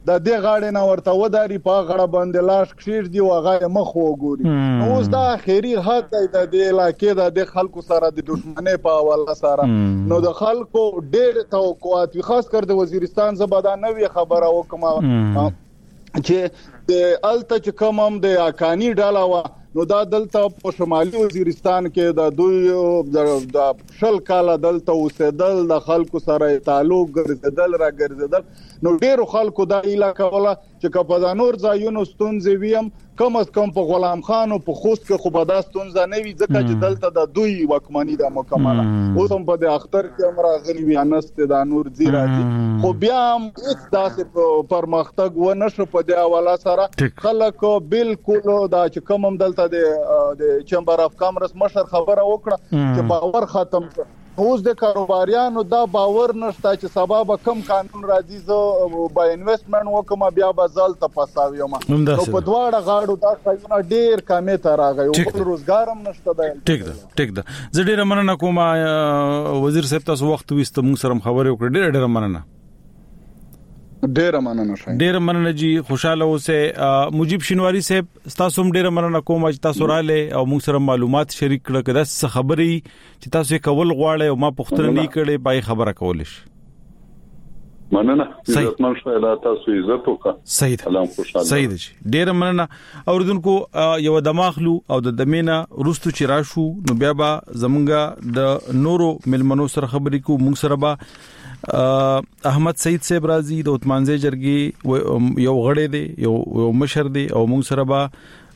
د دې غاړې نه ورته وداري په غړه باندې لاش کشیر دی وغه مخ وګوري نو اوس دا خيري حق دی د دې علاقې د خلکو سره د دښمنۍ په حواله سره نو د خلکو ډېر توقعات خاص کر د وزیرستان زباده نوې خبره وکم چې د الته چې کوم هم د اکانی ډاله وا نو دا دلته په شمالي وزیرستان کې د دوی د شل کاله دلته اوسېدل د خلکو سره تعلق ګرځیدل را ګرځیدل نو ډېر خلکو دا علاقه ولا چې په نور ځایونو ستونزې ویم کم از کم په غلام خان او په خوست کې خو به دا ستونزه نه وي ځکه چې دلته د دوی وکمنۍ د مکمله اوس هم په د اختر کې هم راغلي وي انست د نور زی راځي خو بیا هم هیڅ داسې پرمختګ و نشو په د حواله سره خلک بالکل دا چې کوم هم دلته د چمبر اف کامرس مشر خبره وکړه چې باور ختم اوس د کاروباریانو دا باور نشته چې سبب کم قانون راځي زه با انویسټمنت وکم بیا به زلت پساویم نو په دواړه غاړو دا ځایونه ډیر کمې ته راغی او روزګار هم نشته دی ټیک ده ټیک ده زه ډیر مننه کوم وزیر صاحب تاسو وخت وست موږ سره خبرې وکړې ډیر ډیر مننه ډیر مننه شای ډیر مننه جی خوشاله اوسه مجيب شینواری صاحب تاسو هم ډیر مننه کوم چې تاسو رااله او موږ سره معلومات شریک کړه کدا څه خبرې چې تاسو کول غواړئ او ما پوښتنه نه کړې پای خبره کولش مننه عزتمن شای تاسو عزت وکړه سید سلام خوشاله سید جی ډیر مننه اوردونکو یو دماغلو او د دمینا روستو چې راشو نو بیا با زمونږه د نورو ملمنو سره خبرې کو موږ سره با احمد سید صاحب رازي د عثمانزه جرګي یو غړې دی یو مشر دی او موږ سره با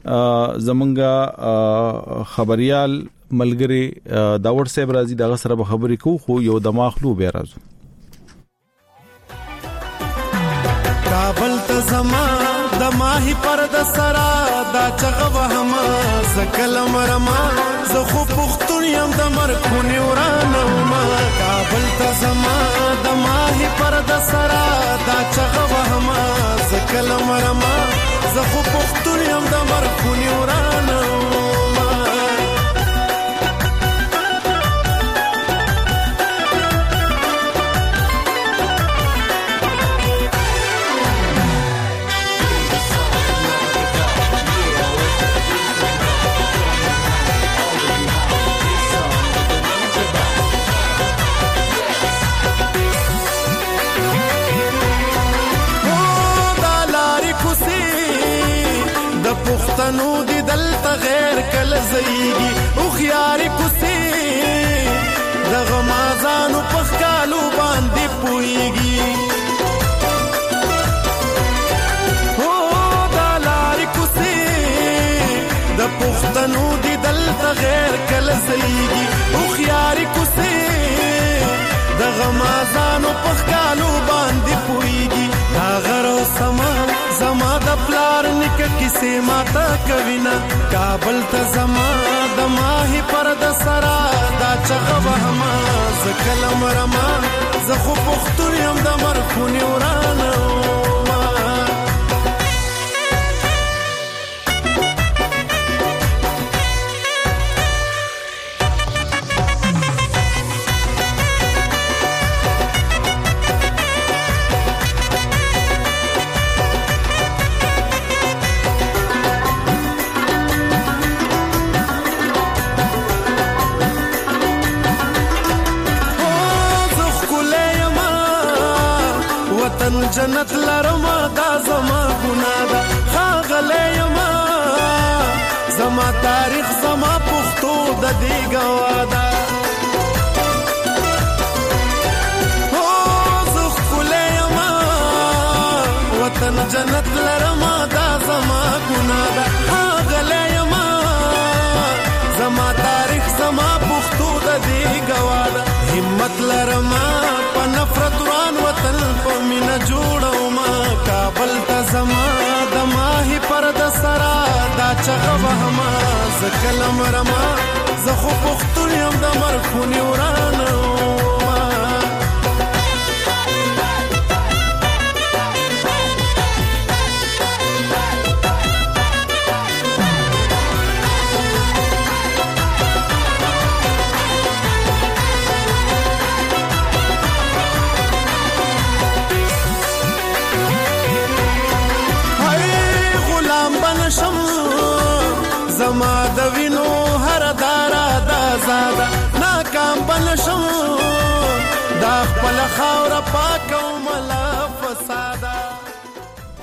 زمونږه خبريال ملګری داور صاحب رازي دغه سره به خبرې کو خو یو دماغلو بیا راځو کابل ته زما د ماهي پر د سرا دا چغه وهما زکلم رما زه خو پختون يم د مرخونی ورانه ما کابل ته زما د ماهي پر د سرا دا چغه وهما زکلم رما زه خو پختون يم د مرخونی ورانه پښتنو دي دلته غیر کله زيږي او خياري کوسي دغه مازانو پخکالو باندې پويږي او دلاري کوسي د پښتنو دي دلته غیر کله زيږي او خياري کوسي دغه مازانو پخکالو باندې پويږي دا غرو سما زما د پلار نک کیسه ماتا کوینا کابل ته زما د ماهي پر د سرا دا چغه وهما زکلم رما زه خو پختون يم د مرخونی ورانه جنت لرما دا زما ګنا دا خاغله یما زما تاریخ زما پښتو د دې گوادا او زخ کله یما وطن جنت لرما دا زما ګنا دا خاغله یما زما تاریخ زما پښتو د دې گوادا همت لرما په نفرت وران وطن په مینا جوړو ما کابل ته زما د ماهي پر د سرا دا چغه وهما زکلم رما زه خو پختون يم د مرخونی ورانه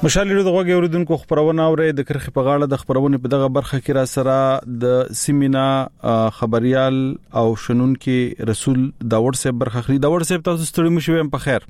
خوشاله د غوږ اوریدونکو خبرونه اوري د کرخ په غاړه د خبرونه په دغه برخه کې را سره د سیمینا خبريال او شنونکو رسول داوړ صاحب برخه خري داوړ صاحب تاسو ستړي مشوي په خیر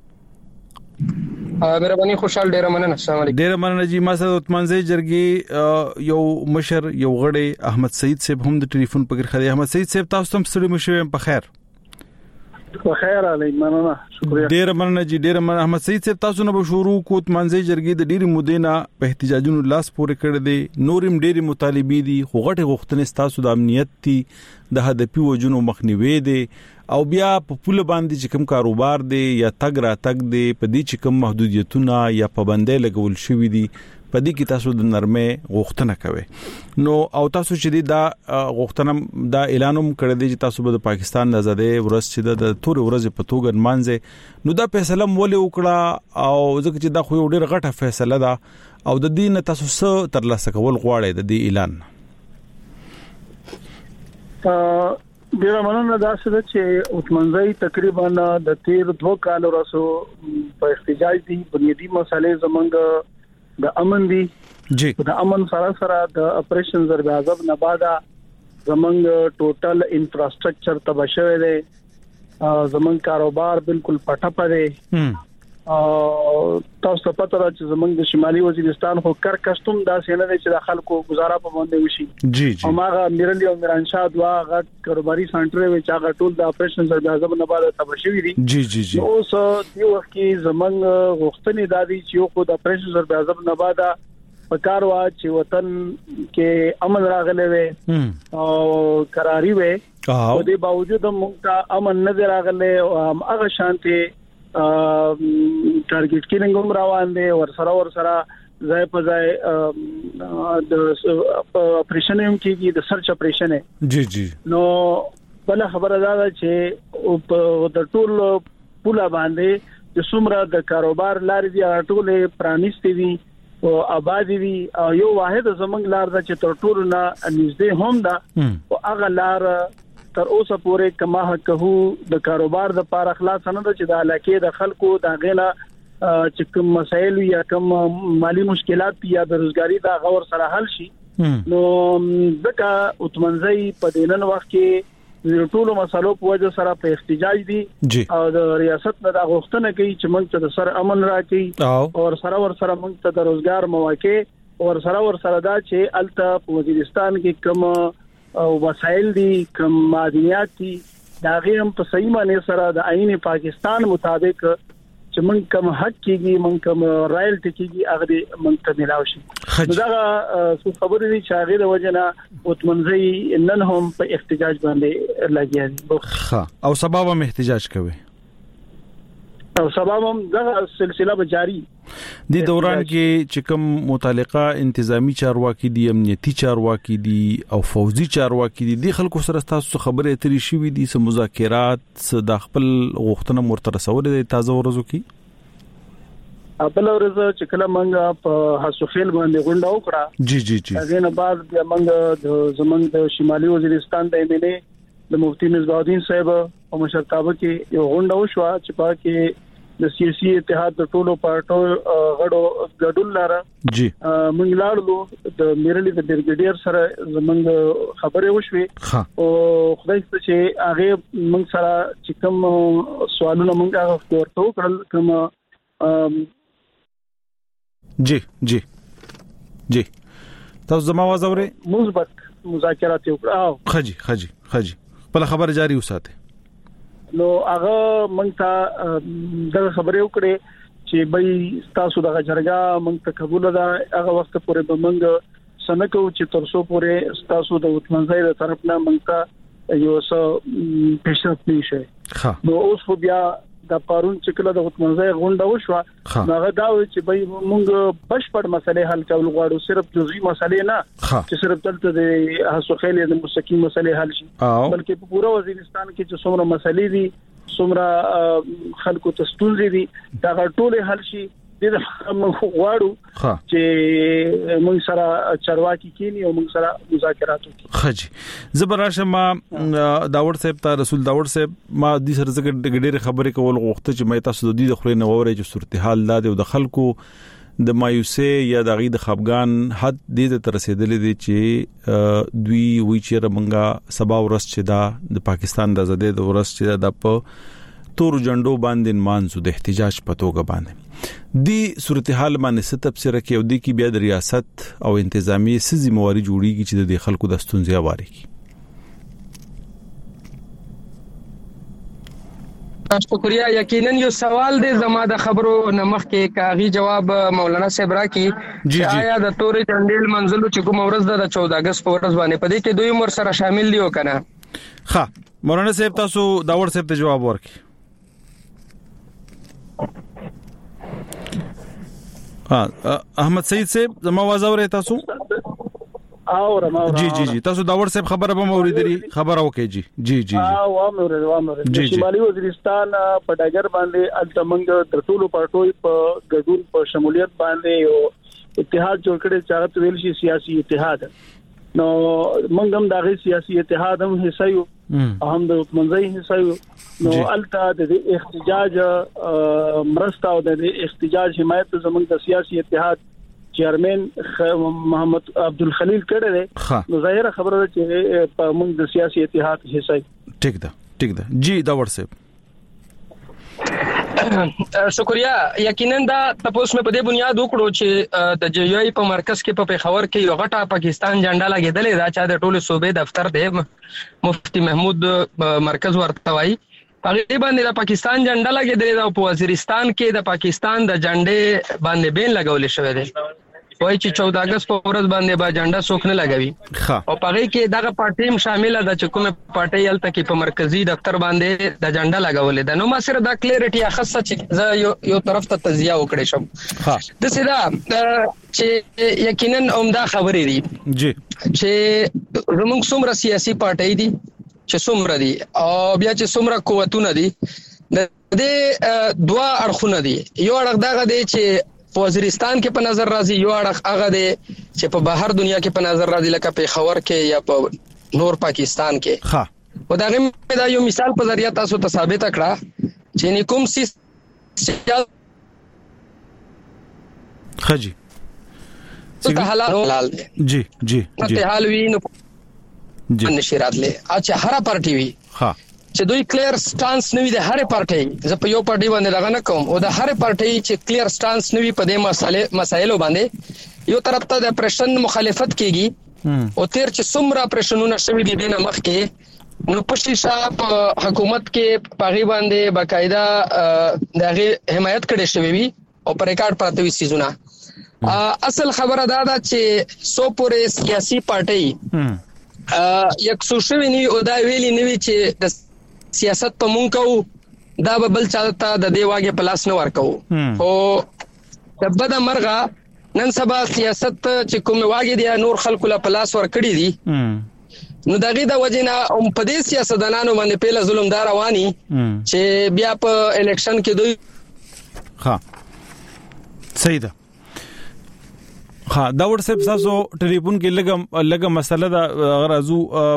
مهرباني خوشحال ډیر مننه السلام علیکم ډیر مننه جی ما سره عثمانزی جرګي یو مشر یو غړی احمد سعید صاحب هم د ټلیفون په کې خدای احمد سعید صاحب تاسو هم ستړي مشوي په خیر په خیر علي مننه شکریہ ډیر مننه جی ډیر مننه احمد سعید صاحب تاسو نه شروع کو عثمانزی جرګي د ډیر مودینا په احتجاجونو لاس پورې کړی دی نورم ډیر مطالبي دي خو غټه غوښتنې تاسو د امنیت دي د هدفي وجونو مخنیوي دي او بیا په پوله باندې چې کوم کاروبار دی یا تګ را تګ دی په دې چې کوم محدودیتونه یا پابندۍ لګول شوې دي په دې کې تاسو د نرمه غوښتنه کوي نو او تاسو چې دا غوښتنه دا اعلانوم کړی دی چې تاسو به د پاکستان د آزادۍ ورځ چې د تور ورځ په توګه مانځي نو دا فیصله مولې وکړه او ځکه چې دا خو یو ډیر غټه فیصله ده او د دین تاسو څه تر لاسه کول غواړئ د دې اعلان ډیر مننه دا څه چې عثمانزی تقریبا د تیر دوه کال ورسو په احتجاج دي بنیادی مسالې زمونږ د امن دي جی د امن سره سره د اپریشن ضرب عذاب نه بعد زمونږ ټوټل انفراستراکچر تباہ دی زمونږ کاروبار بالکل پټه پړې او تاسو پته را چې زمونږ د شمالي وزیرستان خو کار کستوم دا سینه دي چې د خلکو گزاره په باندې وشي جی جی هغه میرلی او میران شاه دوا غټ کاروباري سنټر وي چې هغه ټول د اپریشن ضرب عذاب نه بعد تباہ شوی دي جی جی جی اوس دی وخت کې زمونږ غوښتنې دادي چې یو خو د اپریشن ضرب عذاب نه بعد پکار وا چې وطن کې امن راغلی وي او قراری وي او د باوجود موږ ته امن نه راغلی او هغه شانتي ټارګټ کینګ هم روان دي ور سره ور سره ځای په ځای د اپریشن هم کیږي د سرچ اپریشن جی جی نو بل خبره دا چې د ټول پولا باندې د سومره د کاروبار لارې دی ټول پرانیستي وي او آباد وي او یو واحد زمنګ لار دا چې تر ټول نه نږدې هم دا او هغه لار تر اوسه پورې کما حقو د کاروبار د پاره خلاص نه ده چې د علاقې د خلکو د غیلا چې کوم مسایل یا کوم مالی مشکلات یا بیروزګاری دا غور سره حل شي نو دغه عثمانزی په دینن وخت کې د ټولو مسالو په وجه سره په احتجاج دي او د ریاست نه د غوښتنه کوي چې موږ ته د سر امن راکړي او سره ور سره موږ ته د روزګار مواقع او سره ور سره دا چې الته په وزیرستان کې کوم او وسایل دي کوم معدنیات دي دا غیم په صحیح معنی سره د آئین پاکستان مطابق چې موږ کوم حق کیږي موږ کوم رایلټي کیږي هغه دې موږ ته ملاوي شي دا څه خبرې دي چې هغه د وجنه عثمانزی نن هم په احتجاج باندې لګیا دي ښه او سبب هم احتجاج کوي او سبب هم دا سلسله به جاری د دوران کې چې کوم متعلقه انتظامی چارواکي دي امنیتي چارواکي دي او فوزي چارواکي دي د خلکو سره تاسو خبرې اترې شوې دي سم مذاکرات س د خپل غوښتنه مرترسول دي تازه ورځو کې خپل ورځ چې کله موږ په حسوخیل باندې غونډه وکړه جی جی جی هغه نه بعد بیا موږ د زمنګ د شمالي وزیرستان د ایمنه د مفتی مصباح الدین صاحب او مشرتابه کې یو غونډه وشوه چې پاکه د سیاسي اتحاد د ټولو پارټو غړو ګډون لاره جی موږ لاړو د میرلی د برګیډیر سره زمونږ خبرې وشوي او خدای ته چې هغه موږ سره چې کوم سوالونه موږ هغه ورته وکړل کوم جی جی جی تاسو زما आवाज اورئ مثبت مذاکرات وکړه خجی خجی خجی په خبر جاری وساته نو هغه مونږ ته د خبرې وکړې چې بای تاسو دغه جرګه مونږ ته قبول ده هغه وخت پورې به مونږ سنکو چې تر څو پورې تاسو د عثمانزی تر طرف نه مونږ ته یو څه پیشرفت نشي نو اوس خو بیا د پارون چې کله د عثمانزی غونډه وشوه هغه دا و چې بای مونږ بشپړ مسلې حل کول غواړو صرف جزئي مسلې نه چې صرف دلته د حسوخیل د مستقیم مسلې حل شي بلکې په پورا وزیرستان کې چې څومره مسلې دي څومره خلکو ته ستونزې دي دا ټول حل شي د موږ غواړو چې موږ سره چرواکي کینی او موږ سره مذاکرات وکړو خجی زبراشه ما داوړ صاحب ته رسول داوړ صاحب ما د سره زګ ډېر خبرې کول غوښته چې مې تاسو د دې خوري نه وره چې صورتحال لاده او د خلکو د مایوسه یا د غي د خفغان حد دې ته رسیدلې دي چې دوی وی چې رمنګا سبا ورځ چې دا د پاکستان د آزادۍ د ورځ چې دا په تور جنډو باندې مانزو د احتجاج په توګه باندې دی صورتحال باندې ستبصره کې او د کی بیا د ریاست او انتظامی سزي مواري جوړیږي چې د خلکو د ستونزې واري کی. شکریہ. یقینا یو سوال دی زما د خبرو نمخ کې کاغي جواب مولانا صاحب را کی چې آیا د تورې چندیل منزلو چې کوم ورځ د چودہ اگست په ورځ باندې پدې کې دوی مر سره شامل دي او کنه؟ ها مولانا صاحب تاسو داور صاحب ته جواب ورکړئ. ها احمد سعید صاحب زما आवाज اورئ تاسو؟ اور ما جی جی جی تاسو داور صاحب خبره به موریدري خبره وکي جی جی جی ها و امر و امر شمالي وزیرستان په ډاګر باندې التمنګ د ټولو پارټوي په ګډون په شمولیت باندې او اتحاد جوړ کړي چې ویل شي سیاسي اتحاد نو موږ هم دغه سیاسي اتحاد هم حصہ یو هم د منځي حصہ یو نو الته د احتجاج مرسته او د احتجاج حمایت زموږ د سیاسي اتحاد چیرمن محمد عبدالخلیل کړه ده نو ظاهره خبره ده چې په موږ د سیاسي اتحاد حصہ ټیک ده ټیک ده جی دا ورسه. شکریہ. یقینا دا تاسو مې په دې بنیاد وکړو چې د جې یو ای په مرکز کې په پیښور کې یو غټه پاکستان جنډا لګیدلې دا چې د ټولو صوبې دفتر دی مفتی محمود مرکز ورته وایي هغه باندې د پاکستان جنډا لګیدلې دا په وزیرستان کې د پاکستان د جنډې باندې بین لګول شوی دی وای چې چودہ اگست په ورځ باندې با جنډا څوک نه لګوي او په هغه کې دغه پارټي هم شامل ده چې کومه پارټي الته کې په مرکزی دفتر باندې د جنډا لګولې ده. نو ما سره دا کلیریټي اخصه چې زه یو یو طرف ته تزیه وکړې شم ها د سیدا چې یقینا عمده خبرې دي جی چې زموږ څومره سیاسي پارټي دي چې څومره دي او بیا چې څومره قوتونه دي د دې دوا اړخونه دي. یو اړخ دغه دی چې په وزیرستان کې په نظر راځي یو اړخ هغه دی چې په بهر دنیا کې په نظر راځي لکه په خور کې یا په نور پاکستان کې ها او دا غو دا یو مثال په ذریعہ تاسو ته ثابت کړه چې نکوم سي خجی څه حلال دی جی جی جی حال وی نو جی نشرات له اچھا هر پارټي وی ها چې دوی کلیر سټانس نوي د هر پارټي زه په یو پارټي باندې راغنه کوم او د هر پارټي چې کلیر سټانس نوي په دې مسائل مسایلو باندې یو طرف ته د پرشن مخالفت کیږي او تیر چې څومره پرشنونه شوي دي د مخ کې نو په شیشه په حکومت کې پاغي باندې باقاعده دغه حمایت کړي شوی وي او پر ریکارډ پراته وي سيزونه اصل خبره دا ده چې سو پورې سیاسي پارټي یک سوشوي ني او دا ویلي نوي چې د سیاست په مونږ کو دا به بل چاته د دی واګه پلاس نه ورکو او د بده مرغه نن سبا سیاست چې کوم واګه دی نور خلکو لا پلاس ور کړی دي نو دغه د وجینا هم په دې سیاستدانانو باندې پیله ظلم دار رواني چې بیا په الیکشن کې دوی ها صحیح ده. ها دا ور صاحب تاسو ټلیفون کې لګم لګم مسله دا غرازو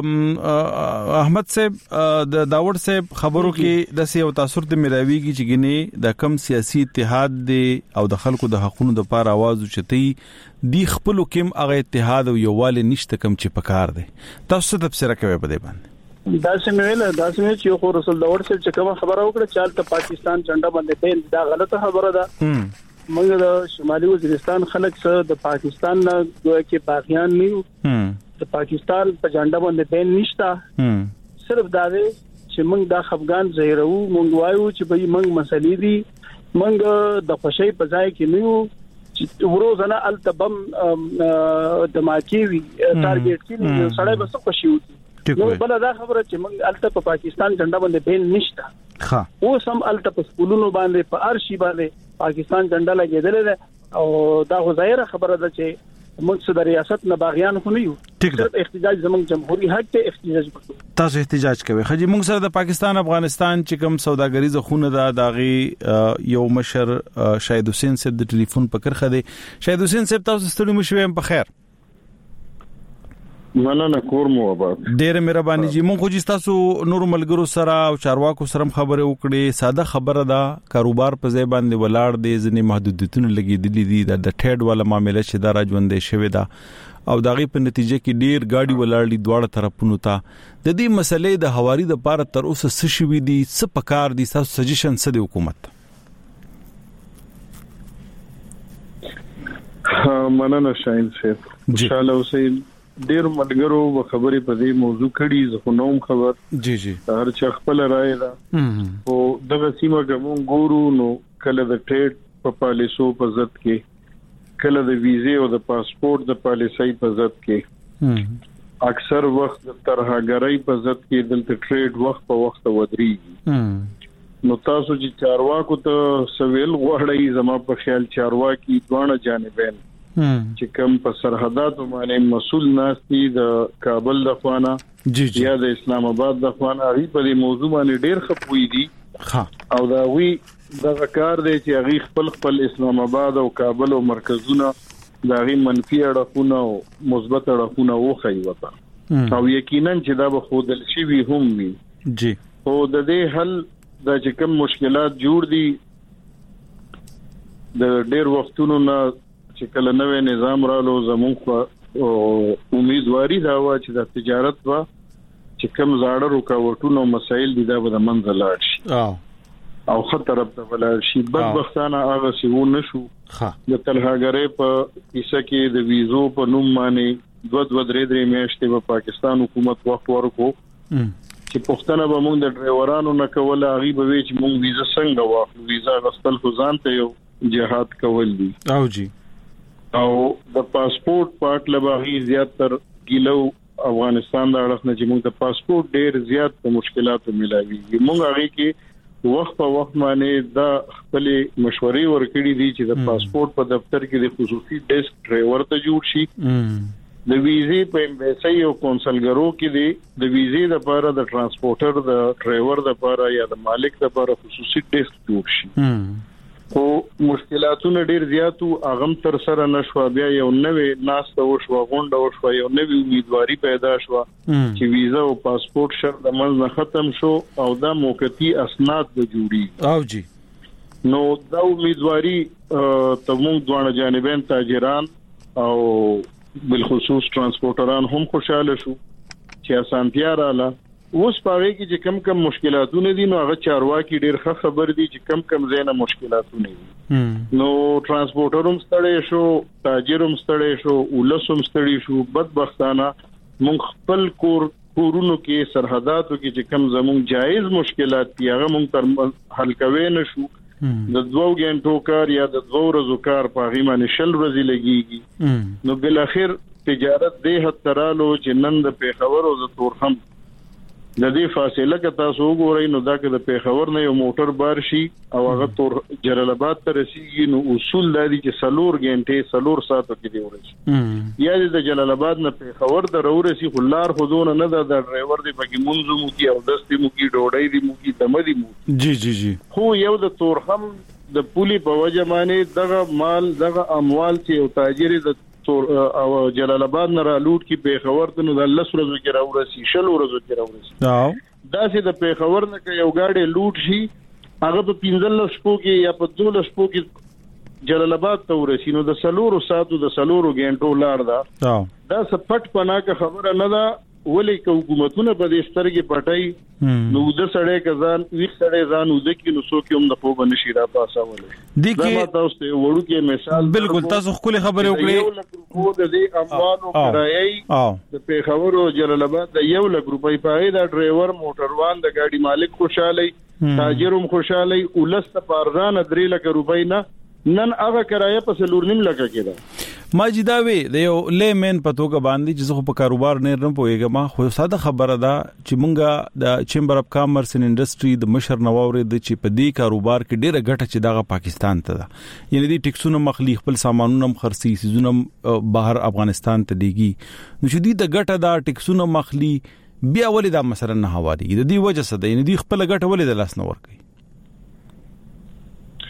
احمد صاحب د داور صاحب خبرو کې د سیو تاثیر ته ملاویږي چې ګنې د کم سیاسي اتحاد دی او د خلکو د حقوقو د پاره आवाज چتي دی خپل کوم هغه اتحاد او یوواله نشته کم چې پکار دی تاسو ته تفسیر کوي په دې باندې دا سیمه دا سیمه چې خو رسول داور صاحب چې کوم خبره وکړه چې حالت پاکستان جنډا باندې بین دا غلطه خبره ده. موږ د شمالي وزیرستان خلک سره د پاکستان نه دوی کې باغیان نیو د پاکستان په جنډا باندې بین نشتا صرف دا دی چې موږ د افغان زهرو موږ وایو چې به موږ مسلې دي موږ د خوشي په ځای کې نیو چې ورځنه التبم د ماکیوي ټارګټ کې سړی بس خوشي وي نو بل دا خبره چې موږ الته په پاکستان جنډا باندې بین نشتا ها او سم الته په سکولونو باندې په ارشي باندې پاکستان جنډا لګیدل او دا ظاهره خبره ده چې موږ د ریاست نه باغیان خو نه یو صرف احتجاج زموږ جمهوریت حق ته احتجاج وکړو تاسو احتجاج کوي خجی موږ سره د پاکستان افغانستان چې کوم سوداګریزه خونه ده داغي یو مشر شاهد حسین صاحب د ټلیفون په کرخه دی. شاهد حسین صاحب تاسو ستړي مشوي په خیر مننه کور مو آباد. ډېر مهرباني جی. مونږ خو چې تاسو نور ملګرو سره او چارواکو سره خبرې وکړې. ساده خبره ده کاروبار په ځای باندې ولاړ دی، ځنې محدودیتونه لګېدلې دي، د ټریډ والا معاملې چې دا راځوندې شوې ده او دغه په نتیجه کې ډېر گاډي ولاړې دواړه طرفونو ته. د دې مسلې د هواري د پاره تر اوسه څه شوي دي، څه پکار دي، تاسو سجیشن څه دی حکومت؟ ها مننه شاین صاحب. انشاءالله اوسې ډیر ملګرو و خبرې په دې موضوع کړي، زه خو نوم خبر جی جی هر چا خپل رائے ده. او دغه سیمه کوم ګورو نو کله د ټریډ په پالیسو په ضد کې، کله د ویزه او د پاسپورت د پالیسۍ په ضد کې، اکثر وخت د ترهګرۍ په ضد کې دلته ټریډ وخت په وخت ودرېږي. نو تاسو چې چارواکو ته سویل غواړئ، زما په خیال چارواکي دوه جانبین چې کوم په سرحداتو باندې مسؤل ناشتي د کابل د خوانه یا د اسلام آباد د خوانه هغه په دې موضوع باندې ډېر خپوي دي. او دا وی د کار دی چې هغه خپل خپل اسلام آباد او کابل او مرکزونه دا غي منفي اړخونه او مثبت اړخونه وخی وتا، او یقینا چې دا به خودل شي وي هم وي جی. او د دې حل د چې کوم مشکلات جوړ دي د ډېر وختونو نه چې کله نوې نظام رالو زموږ امیدواري دا و چې د تجارت وا چې کوم زاړه رکاوټونه او مسایل دي دا به د منځ لاړ شي او خطر په ولر شي. بدبختانه هغه سی و نشو. د تلهاګرې په کیسه کې د ویزو په نوم باندې دوه دوه درې درې میاشتې په پاکستان حکومت وخت ورکو چې پښتنه به موږ د ډرایورانو نه کوله، هغه به وی چې موږ ویزه څنګه واخلو، ویزه غوښتل خو ځان ته یو جهاد کول دي. او جی او د پاسپورت پارت لباغي زیات تر ګیلو افغانستان د اړخ نه چې موږ د پاسپورت ډېر زیات په مشکلاتو ملاوي. موږ هغه کې وخت په وخت باندې د خپل مشورې ورکړې دي چې د پاسپورت په دفتر کې د خصوصي ډیسک ډرایور ته جوړ شي، د ویزې په امبیسي او کونسلګرو کې دي د ویزې لپاره د ترانسپورټر د ډرایور لپاره یا د مالک لپاره خصوصي ډیسک جوړ شي. خو مشکلاتونه ډیر زیاتو، اغم تر سره نشو، بیا یو نوې ناسته وشو، غونډه وشو، یو نوې امیدواري پیدا شو چې ویزا او پاسپورت شرط د منځ ختم شو او دا موقتی اسناد به جوړي. او جی نو دا امیدواري ته موږ دوه جانبین تاجران او بالخصوص ترانسپورټران هم خوشاله شو چې اسانتیا رااله. اوس پاره کې چې کم کم مشکلاتونه دي نو هغه چارواکي ډېر ښه خبر دي چې کم کم زینه مشکلاتونه دي. نو ترانسپورټر هم ستړي شو، تاجر هم ستړي شو، ولس هم ستړي شو. بدبختانه مونږ خپل کور کورونو کې سرحداتو کې چې کم زموږ جایز مشکلات دي هغه مونږ تر حل کوي نشو. د دوه غنټو کار یا د دوه ورځو کار په هغه باندې شل ورځې لګيږي. نو بل اخر تجارت دې حد ترالو چې نن د پیښور او د تورخم د دې فاصله کې تاسو وګورئ نو دا کې د پیښور نه یو موټر بار شي او هغه تور جلال آباد ته رسیږي نو اصول دا دي چې سلور غنټه سلور ساعتو کې دی ورسي. یا د جلال آباد نه پیښور ته ورسي خلار خودونه نه د ډرایور دی پکې منځو مو کې او دستي مو کې ډوډۍ دی مو کې دمدي مو جی جی جی خو یو د تورخم د پولی په وجه باندې دغه مال دغه اموال چې او تاجر د او جلال آباد نه را لوټ کی پیښور ته نو د لس ورځو کې راورسي شل ورځو کې راورسي. دا چې د پیښور نه یو گاډي لوټ شي هغه په پنځلس شپو کې یا په دولس شپو کې جلال آباد ته ورسي نو د سلورو ساتو د سلورو غنټو لار دا دا سپټ پناکه خبره نه ده. ولې کو حکومتونه په دې سترګې پټای نو د سړې کزان وی سړې ځان وځي کې نو سو کې هم د په بنشي را پاسه ولې دي کې تاسو ته وړو کې مثال بالکل تاسو خپل خبره وکړي یو لک روپو د دې اموالو کرایي د پیښور او جلال آباد د یو لک روپۍ په دا ډرایور موټروان د ګاډي مالک خوشاله تاجرم خوشاله ولست پارزان درې لک روپۍ نه نن هغه کرایه په سلور نیم لک کېده. ماجداوي د یو لیمن پتوګه باندې چې زه په کاروبار نه رم پويګم خو ساده خبره ده چې مونږه د چیمبر اف کامرس ان انډستری د مشر نواوري د چې په دې کاروبار کې ډیره ګټه چې دغه پاکستان ته ده یعنی د ټیکسونو مخلي خپل سامانونو خرسي سيزونو بهر افغانستان ته دیږي نو چې د ګټه دا ټیکسونو مخلي بیا ولې دا مثلا نه حواله د دې وجه څه ده یعنی د خپل ګټه ولې د لاس نه ورکي.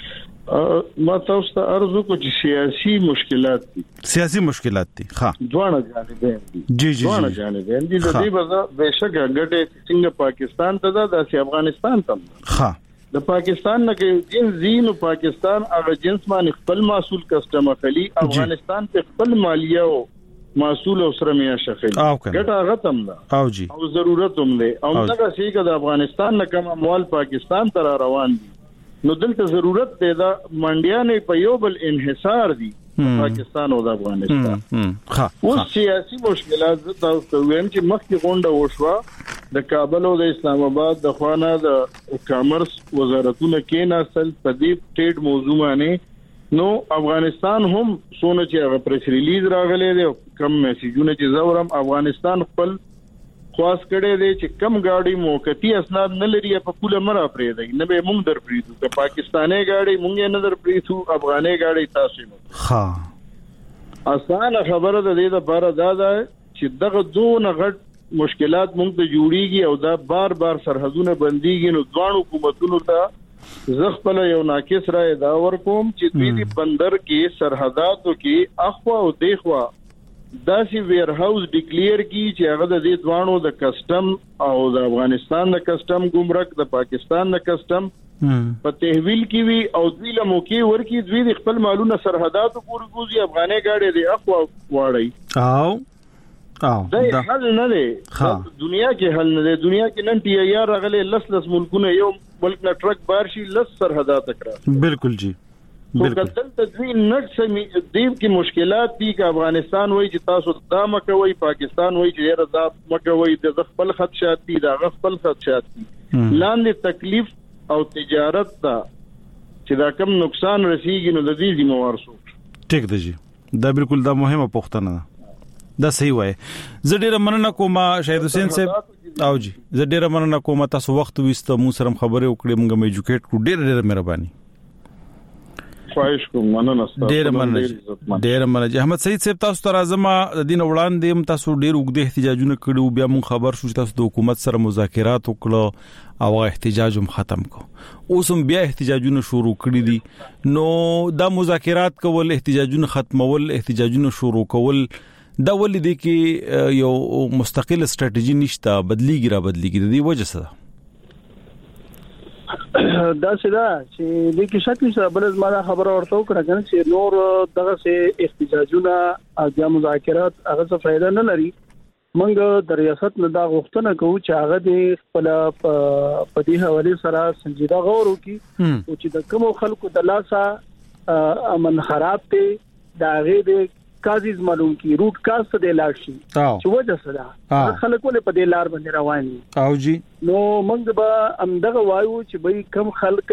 ما تاسو ته ارزو کو چې سیاسي مشکلات دي سیاسي مشکلات دي ها دوه جانبین دي جی جی دوه جانبین دي د دې وجه بهشکه ګټه څنګه پاکستان ته ده د افغانستان ته ها د پاکستان نه کې جنس زین او پاکستان هغه جنس باندې خپل محصول کسٹم اخلي افغانستان ته خپل مالیه او محصول او سره میا شخل ګټه هغه تم ده او جی او ضرورت هم ده او دغه شي چې د افغانستان نه کوم اموال پاکستان ته روان دي نو دلته ضرورت دی دا منډیانې په یو بل انحصار دي پاکستان او د افغانستان ها اوس سیاسي مشکلات د تاسو ویم چې مخکې غونډه وشوه د کابل او د اسلام آباد د خوانه د کامرس وزارتونو کې ناسل په دې ټریډ موضوع باندې نو افغانستان هم سونه چې هغه پریس ریلیز راغلی دی کم میسجونه چې زورم افغانستان خپل خاص کړي دي چې کم گاډي موقتی اسناد نه لري په کوله مرا پرې دی نه به مونږ در پریدو که پاکستاني گاډي مونږ نه در پریدو افغاني گاډي تاسو نو ها اسانه خبره ده د لپاره دا ده چې دغه دوه غټ مشکلات مونږ ته جوړیږي او دا بار بار سرحدونه بنديږي نو ځوان حکومتونو ته زغپل یو ناقص رائے دا ور کوم چې دوی د بندر کې سرحداتو کې اخوا او دیخوا داسي ویر هاوس ډیکلیئر کی چې هغه د دې دوانو د کسٹم او د افغانستان د کسٹم ګمرک د پاکستان د کسٹم په تحویل کې وی او دوی له موقع ورکی دوی د خپل مالونه سرحداتو پورې کوزي افغاني گاډي د اخوا واړی او او دا حل نه دی دنیا کې حل نه دی دنیا کې نن ټي ای آر غلې لس لس ملکونه یو ملک نه ټرک بار شي لس سرحدات کړه بالکل جی بالکل تدوین نټ سمي دیو کې مشکلات دي چې افغانستان وایي چې تاسو دا مکوي پاکستان وایي چې رضا مکوي د خپل خدشات دي د خپل خدشات دي لاندې تکلیف او تجارت دا چې دا کم نقصان رسیږي نو د دې ذمہوار څوک ټیک دی جی دا بالکل دا مهمه پوښتنه ده دا صحیح وای زه ډیره مننه کوم شهید حسین صاحب او جی زه ډیره مننه کوم تاسو وخت وست مو سره خبرې وکړې موږ مې ایجوکیټ کړو ډیره ډیره مهرباني خواهش کوم مننه ستاسو ډیر مننه ډیر مننه احمد سعید صاحب تاسو تر ازما د دین وړاندې هم تاسو ډیر وګړي احتجاجونه کړو بیا مون خبر شو چې تاسو د حکومت سره مذاکرات وکړو او احتجاج هم ختم کو اوس هم بیا احتجاجونه شروع کړی دي نو دا مذاکرات کول احتجاجونه ختمول احتجاجونه شروع کول دا ولې دي کې یو مستقله ستراتیژي نشته بدلیږي را بدلیږي د دې وجه څه دا سدا چې د کې شک نشته بل زما خبره ورته وکړه چې نور دغه سه احتجاجونه او د مذاکرات هغه څه فائدہ نه لري موږ د ریاست نه دا غوښتنه کوو چې هغه د خپل په دې حواله سره سنجیده غور وکړي او چې د کوم خلکو د لاسه امن خراب ته دا غي د کازیز معلوم کی روټ کاست د لاړ شي چې وجه سره خلک ولې په دې لار باندې روان دي او جی نو موږ به امدغه وایو چې به کم خلک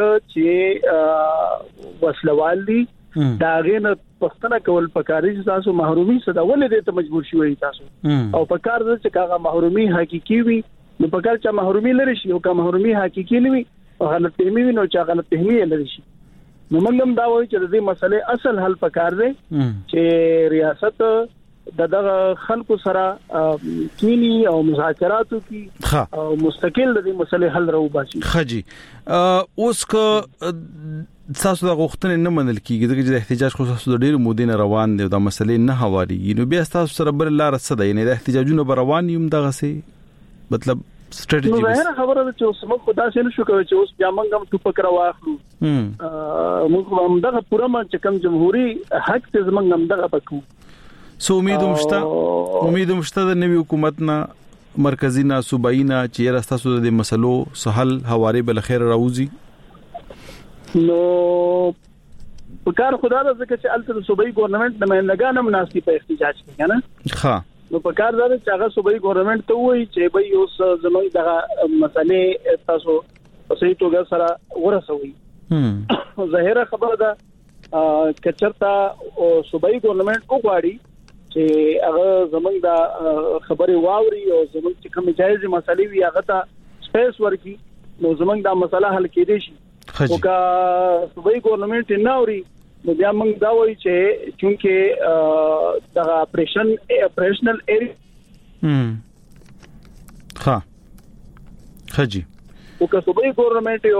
چې وسلوال دي دا غینه پښتنه کول پکاري چې تاسو محرومي صدا ولې دې ته مجبور شوي تاسو او پکار دې چې هغه محرومي حقيقي وي نو پکار چې محرومي لري شي او که محرومي حقيقي نه وي او غلط فهمي وي نو چې غلط فهمي لري شي نو موږ دا وایو چې د دې مسلې اصل حل پکار دی چې ریاست د دغه خلکو سره کینی او مذاکراتو کی او مستقل د دې مسلې حل راو باسي خجی اوس که تاسو د غوښتنې نه منل کیږي چې د احتجاج خصوصا د ډیر مودین روان دي د مسلې نه حوالي نو بیا تاسو سره بل لار څه دی نه د احتجاجونو روان یم دغه سي مطلب ستراتیژي نو زه خبره ده چې اوس موږ خدای سره شو کوي چې اوس بیا موږ هم ټوپک راواخلو موږ هم دغه پوره ما چې کوم جمهوریت حق ته زمونږ هم دغه پکو سو امید مشته امید مشته د نوي حکومت نه مرکزی نه صوبایي نه چې راستاسو د مسلو سهل حواله بل خیر راوځي نو په کار خدای د ځکه چې الته صوبایي ګورنمنت د منګانم ناسي په احتجاج کوي کنه ها نو په کار دا چې هغه صوبایي ګورنمنت ته وایي چې به اوس زموږ دغه مسلې تاسو په صحیح توګه سره ورسوي هم ظاهره خبره ده کچرتا صوبایي ګورنمنت وګواړي چې هغه زموږ د خبرې واوري او زموږ چې کوم جایز مسلې وي هغه ته سپیس ورکړي نو زموږ دا مسله حل کېدي شي او کا صوبایي ګورنمنت نه اوري نو بیا موږ دا وایو چې چونکه دا اپریشن اپریشنل ایریا هم ها خجی او که صوبایي ګورنمنت یو که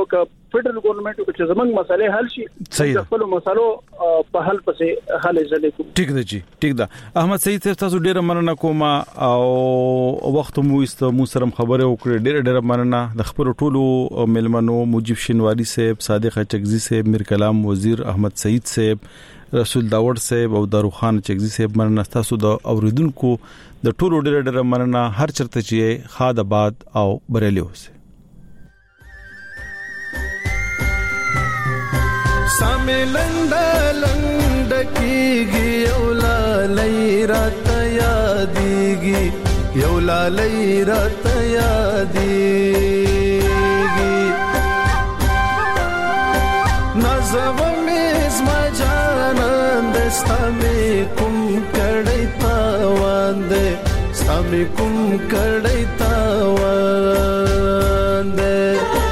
فدرل ګورنمنت چې زمنګ مسالې حل شي خپل مسالو په حل پسې حل ځلې کو. ټیک دی جی ټیک ده. احمد سعید صاحب تاسو ډیره مننه کوم او وخت مو است مو سره خبره وکړه. ډیره ډیره مننه د خپل ټولو ملمنو مجيب شینواری صاحب، صادق چغزی صاحب، میر کلام وزیر، احمد سعید صاحب، رسول داوود صاحب او داروخان چغزی صاحب. مننه تاسو د اوریدونکو د ټولو ډیره ډیره مننه. هر چرته چې خاد آباد او بریلی اوسه. ساملند لند کیږي یولا لیرات یادېږي، یولا لیرات یادېږي. نازو مې زما جانان دستا مې کوم کړی تاوان دې، ستا مې کوم کړی تاوان دې.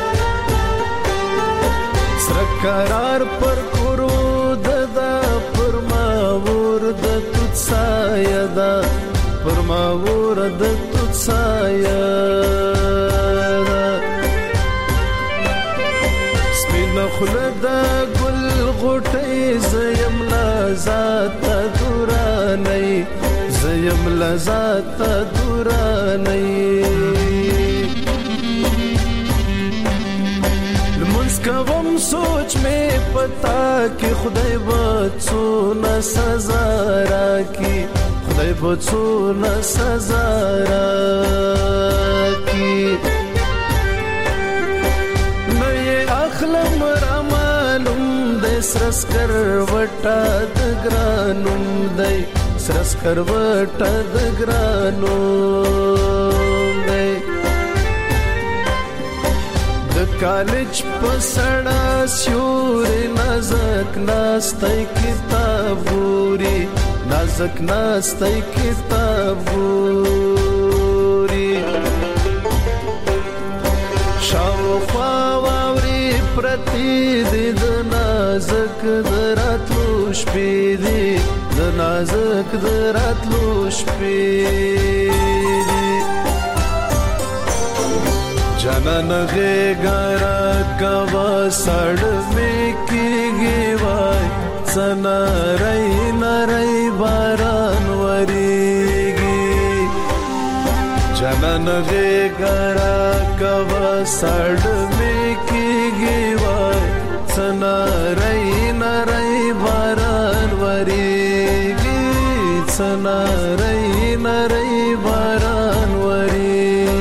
قرار پر کرو ددا پر ما ورد تut سایدا، پر ما ورد تut سایدا. سپین خلد گل غټي زیم لذات دوراني، زیم لذات دوراني. کوم سوچ میں پتا کہ خدای بچو نہ سزا راکی، خدای بچو نہ سزا راکی. نہ یہ اخلم رامانم دے سرس کر وٹا دگرانم دے، سرس کر وٹا دگرانم دے. کالج پسڑا سیور نازک ناستای کتابوری، نازک ناستای کتابوری. شاوخوا واوری پرتی دی د نازک دراتلو شپې دی، د نازک دراتلو شپې دی. جانان غیگارا کوا سڑ میں کی گیوائی، سنا رئی نرئی باران وریگی. جانان غیگارا کوا سڑ میں کی گیوائی، سنا رئی نرئی باران وریگی، سنا رئی نرئی باران وریگی.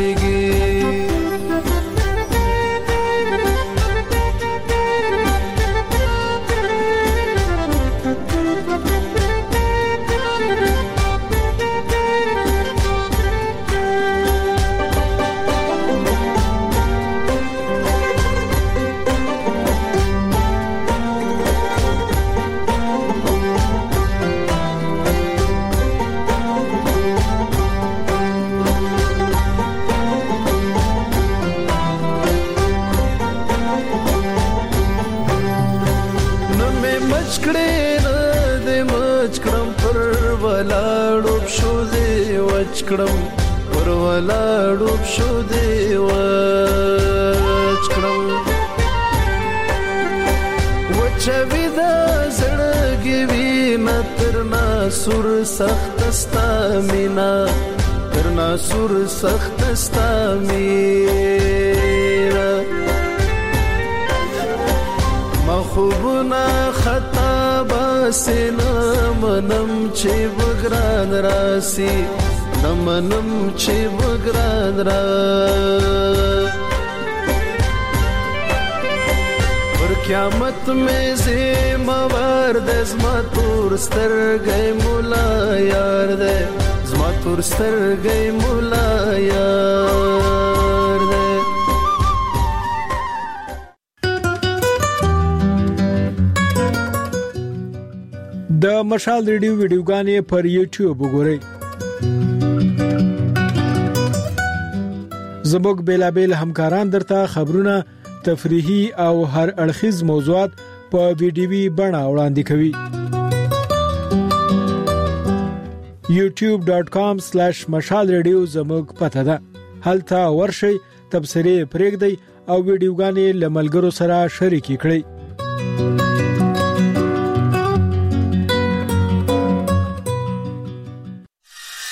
وچکړم پر ولاړو شو دی وچکړم. وچوي دا زړګي وینا تر ناسور سخت ستا مینا، تر ناسور سخت ستا مینا. مخوبنا خطا باسنا منم چې بګران راسي، نمنم چې بګران را. پر قیامت میں زموار د زما تور سترګې مولا یار دې، زما تور سترګې مولا یار دې. د مشال ریډیو ویډیوګانې پر یوټیوب وګورئ. زموږ بیلابل همکاران درته خبرونه، تفریحي او هر اړخیز موضوعات په ویډیوي بڼه وړاندې کوي. یوټیوب ډاټ کام سلیش مشال ریډیو زموږ پته ده. هلته ورشئ، تبصرې پرېږدئ او ویډیوګانې لملګرو سره شریک کړي.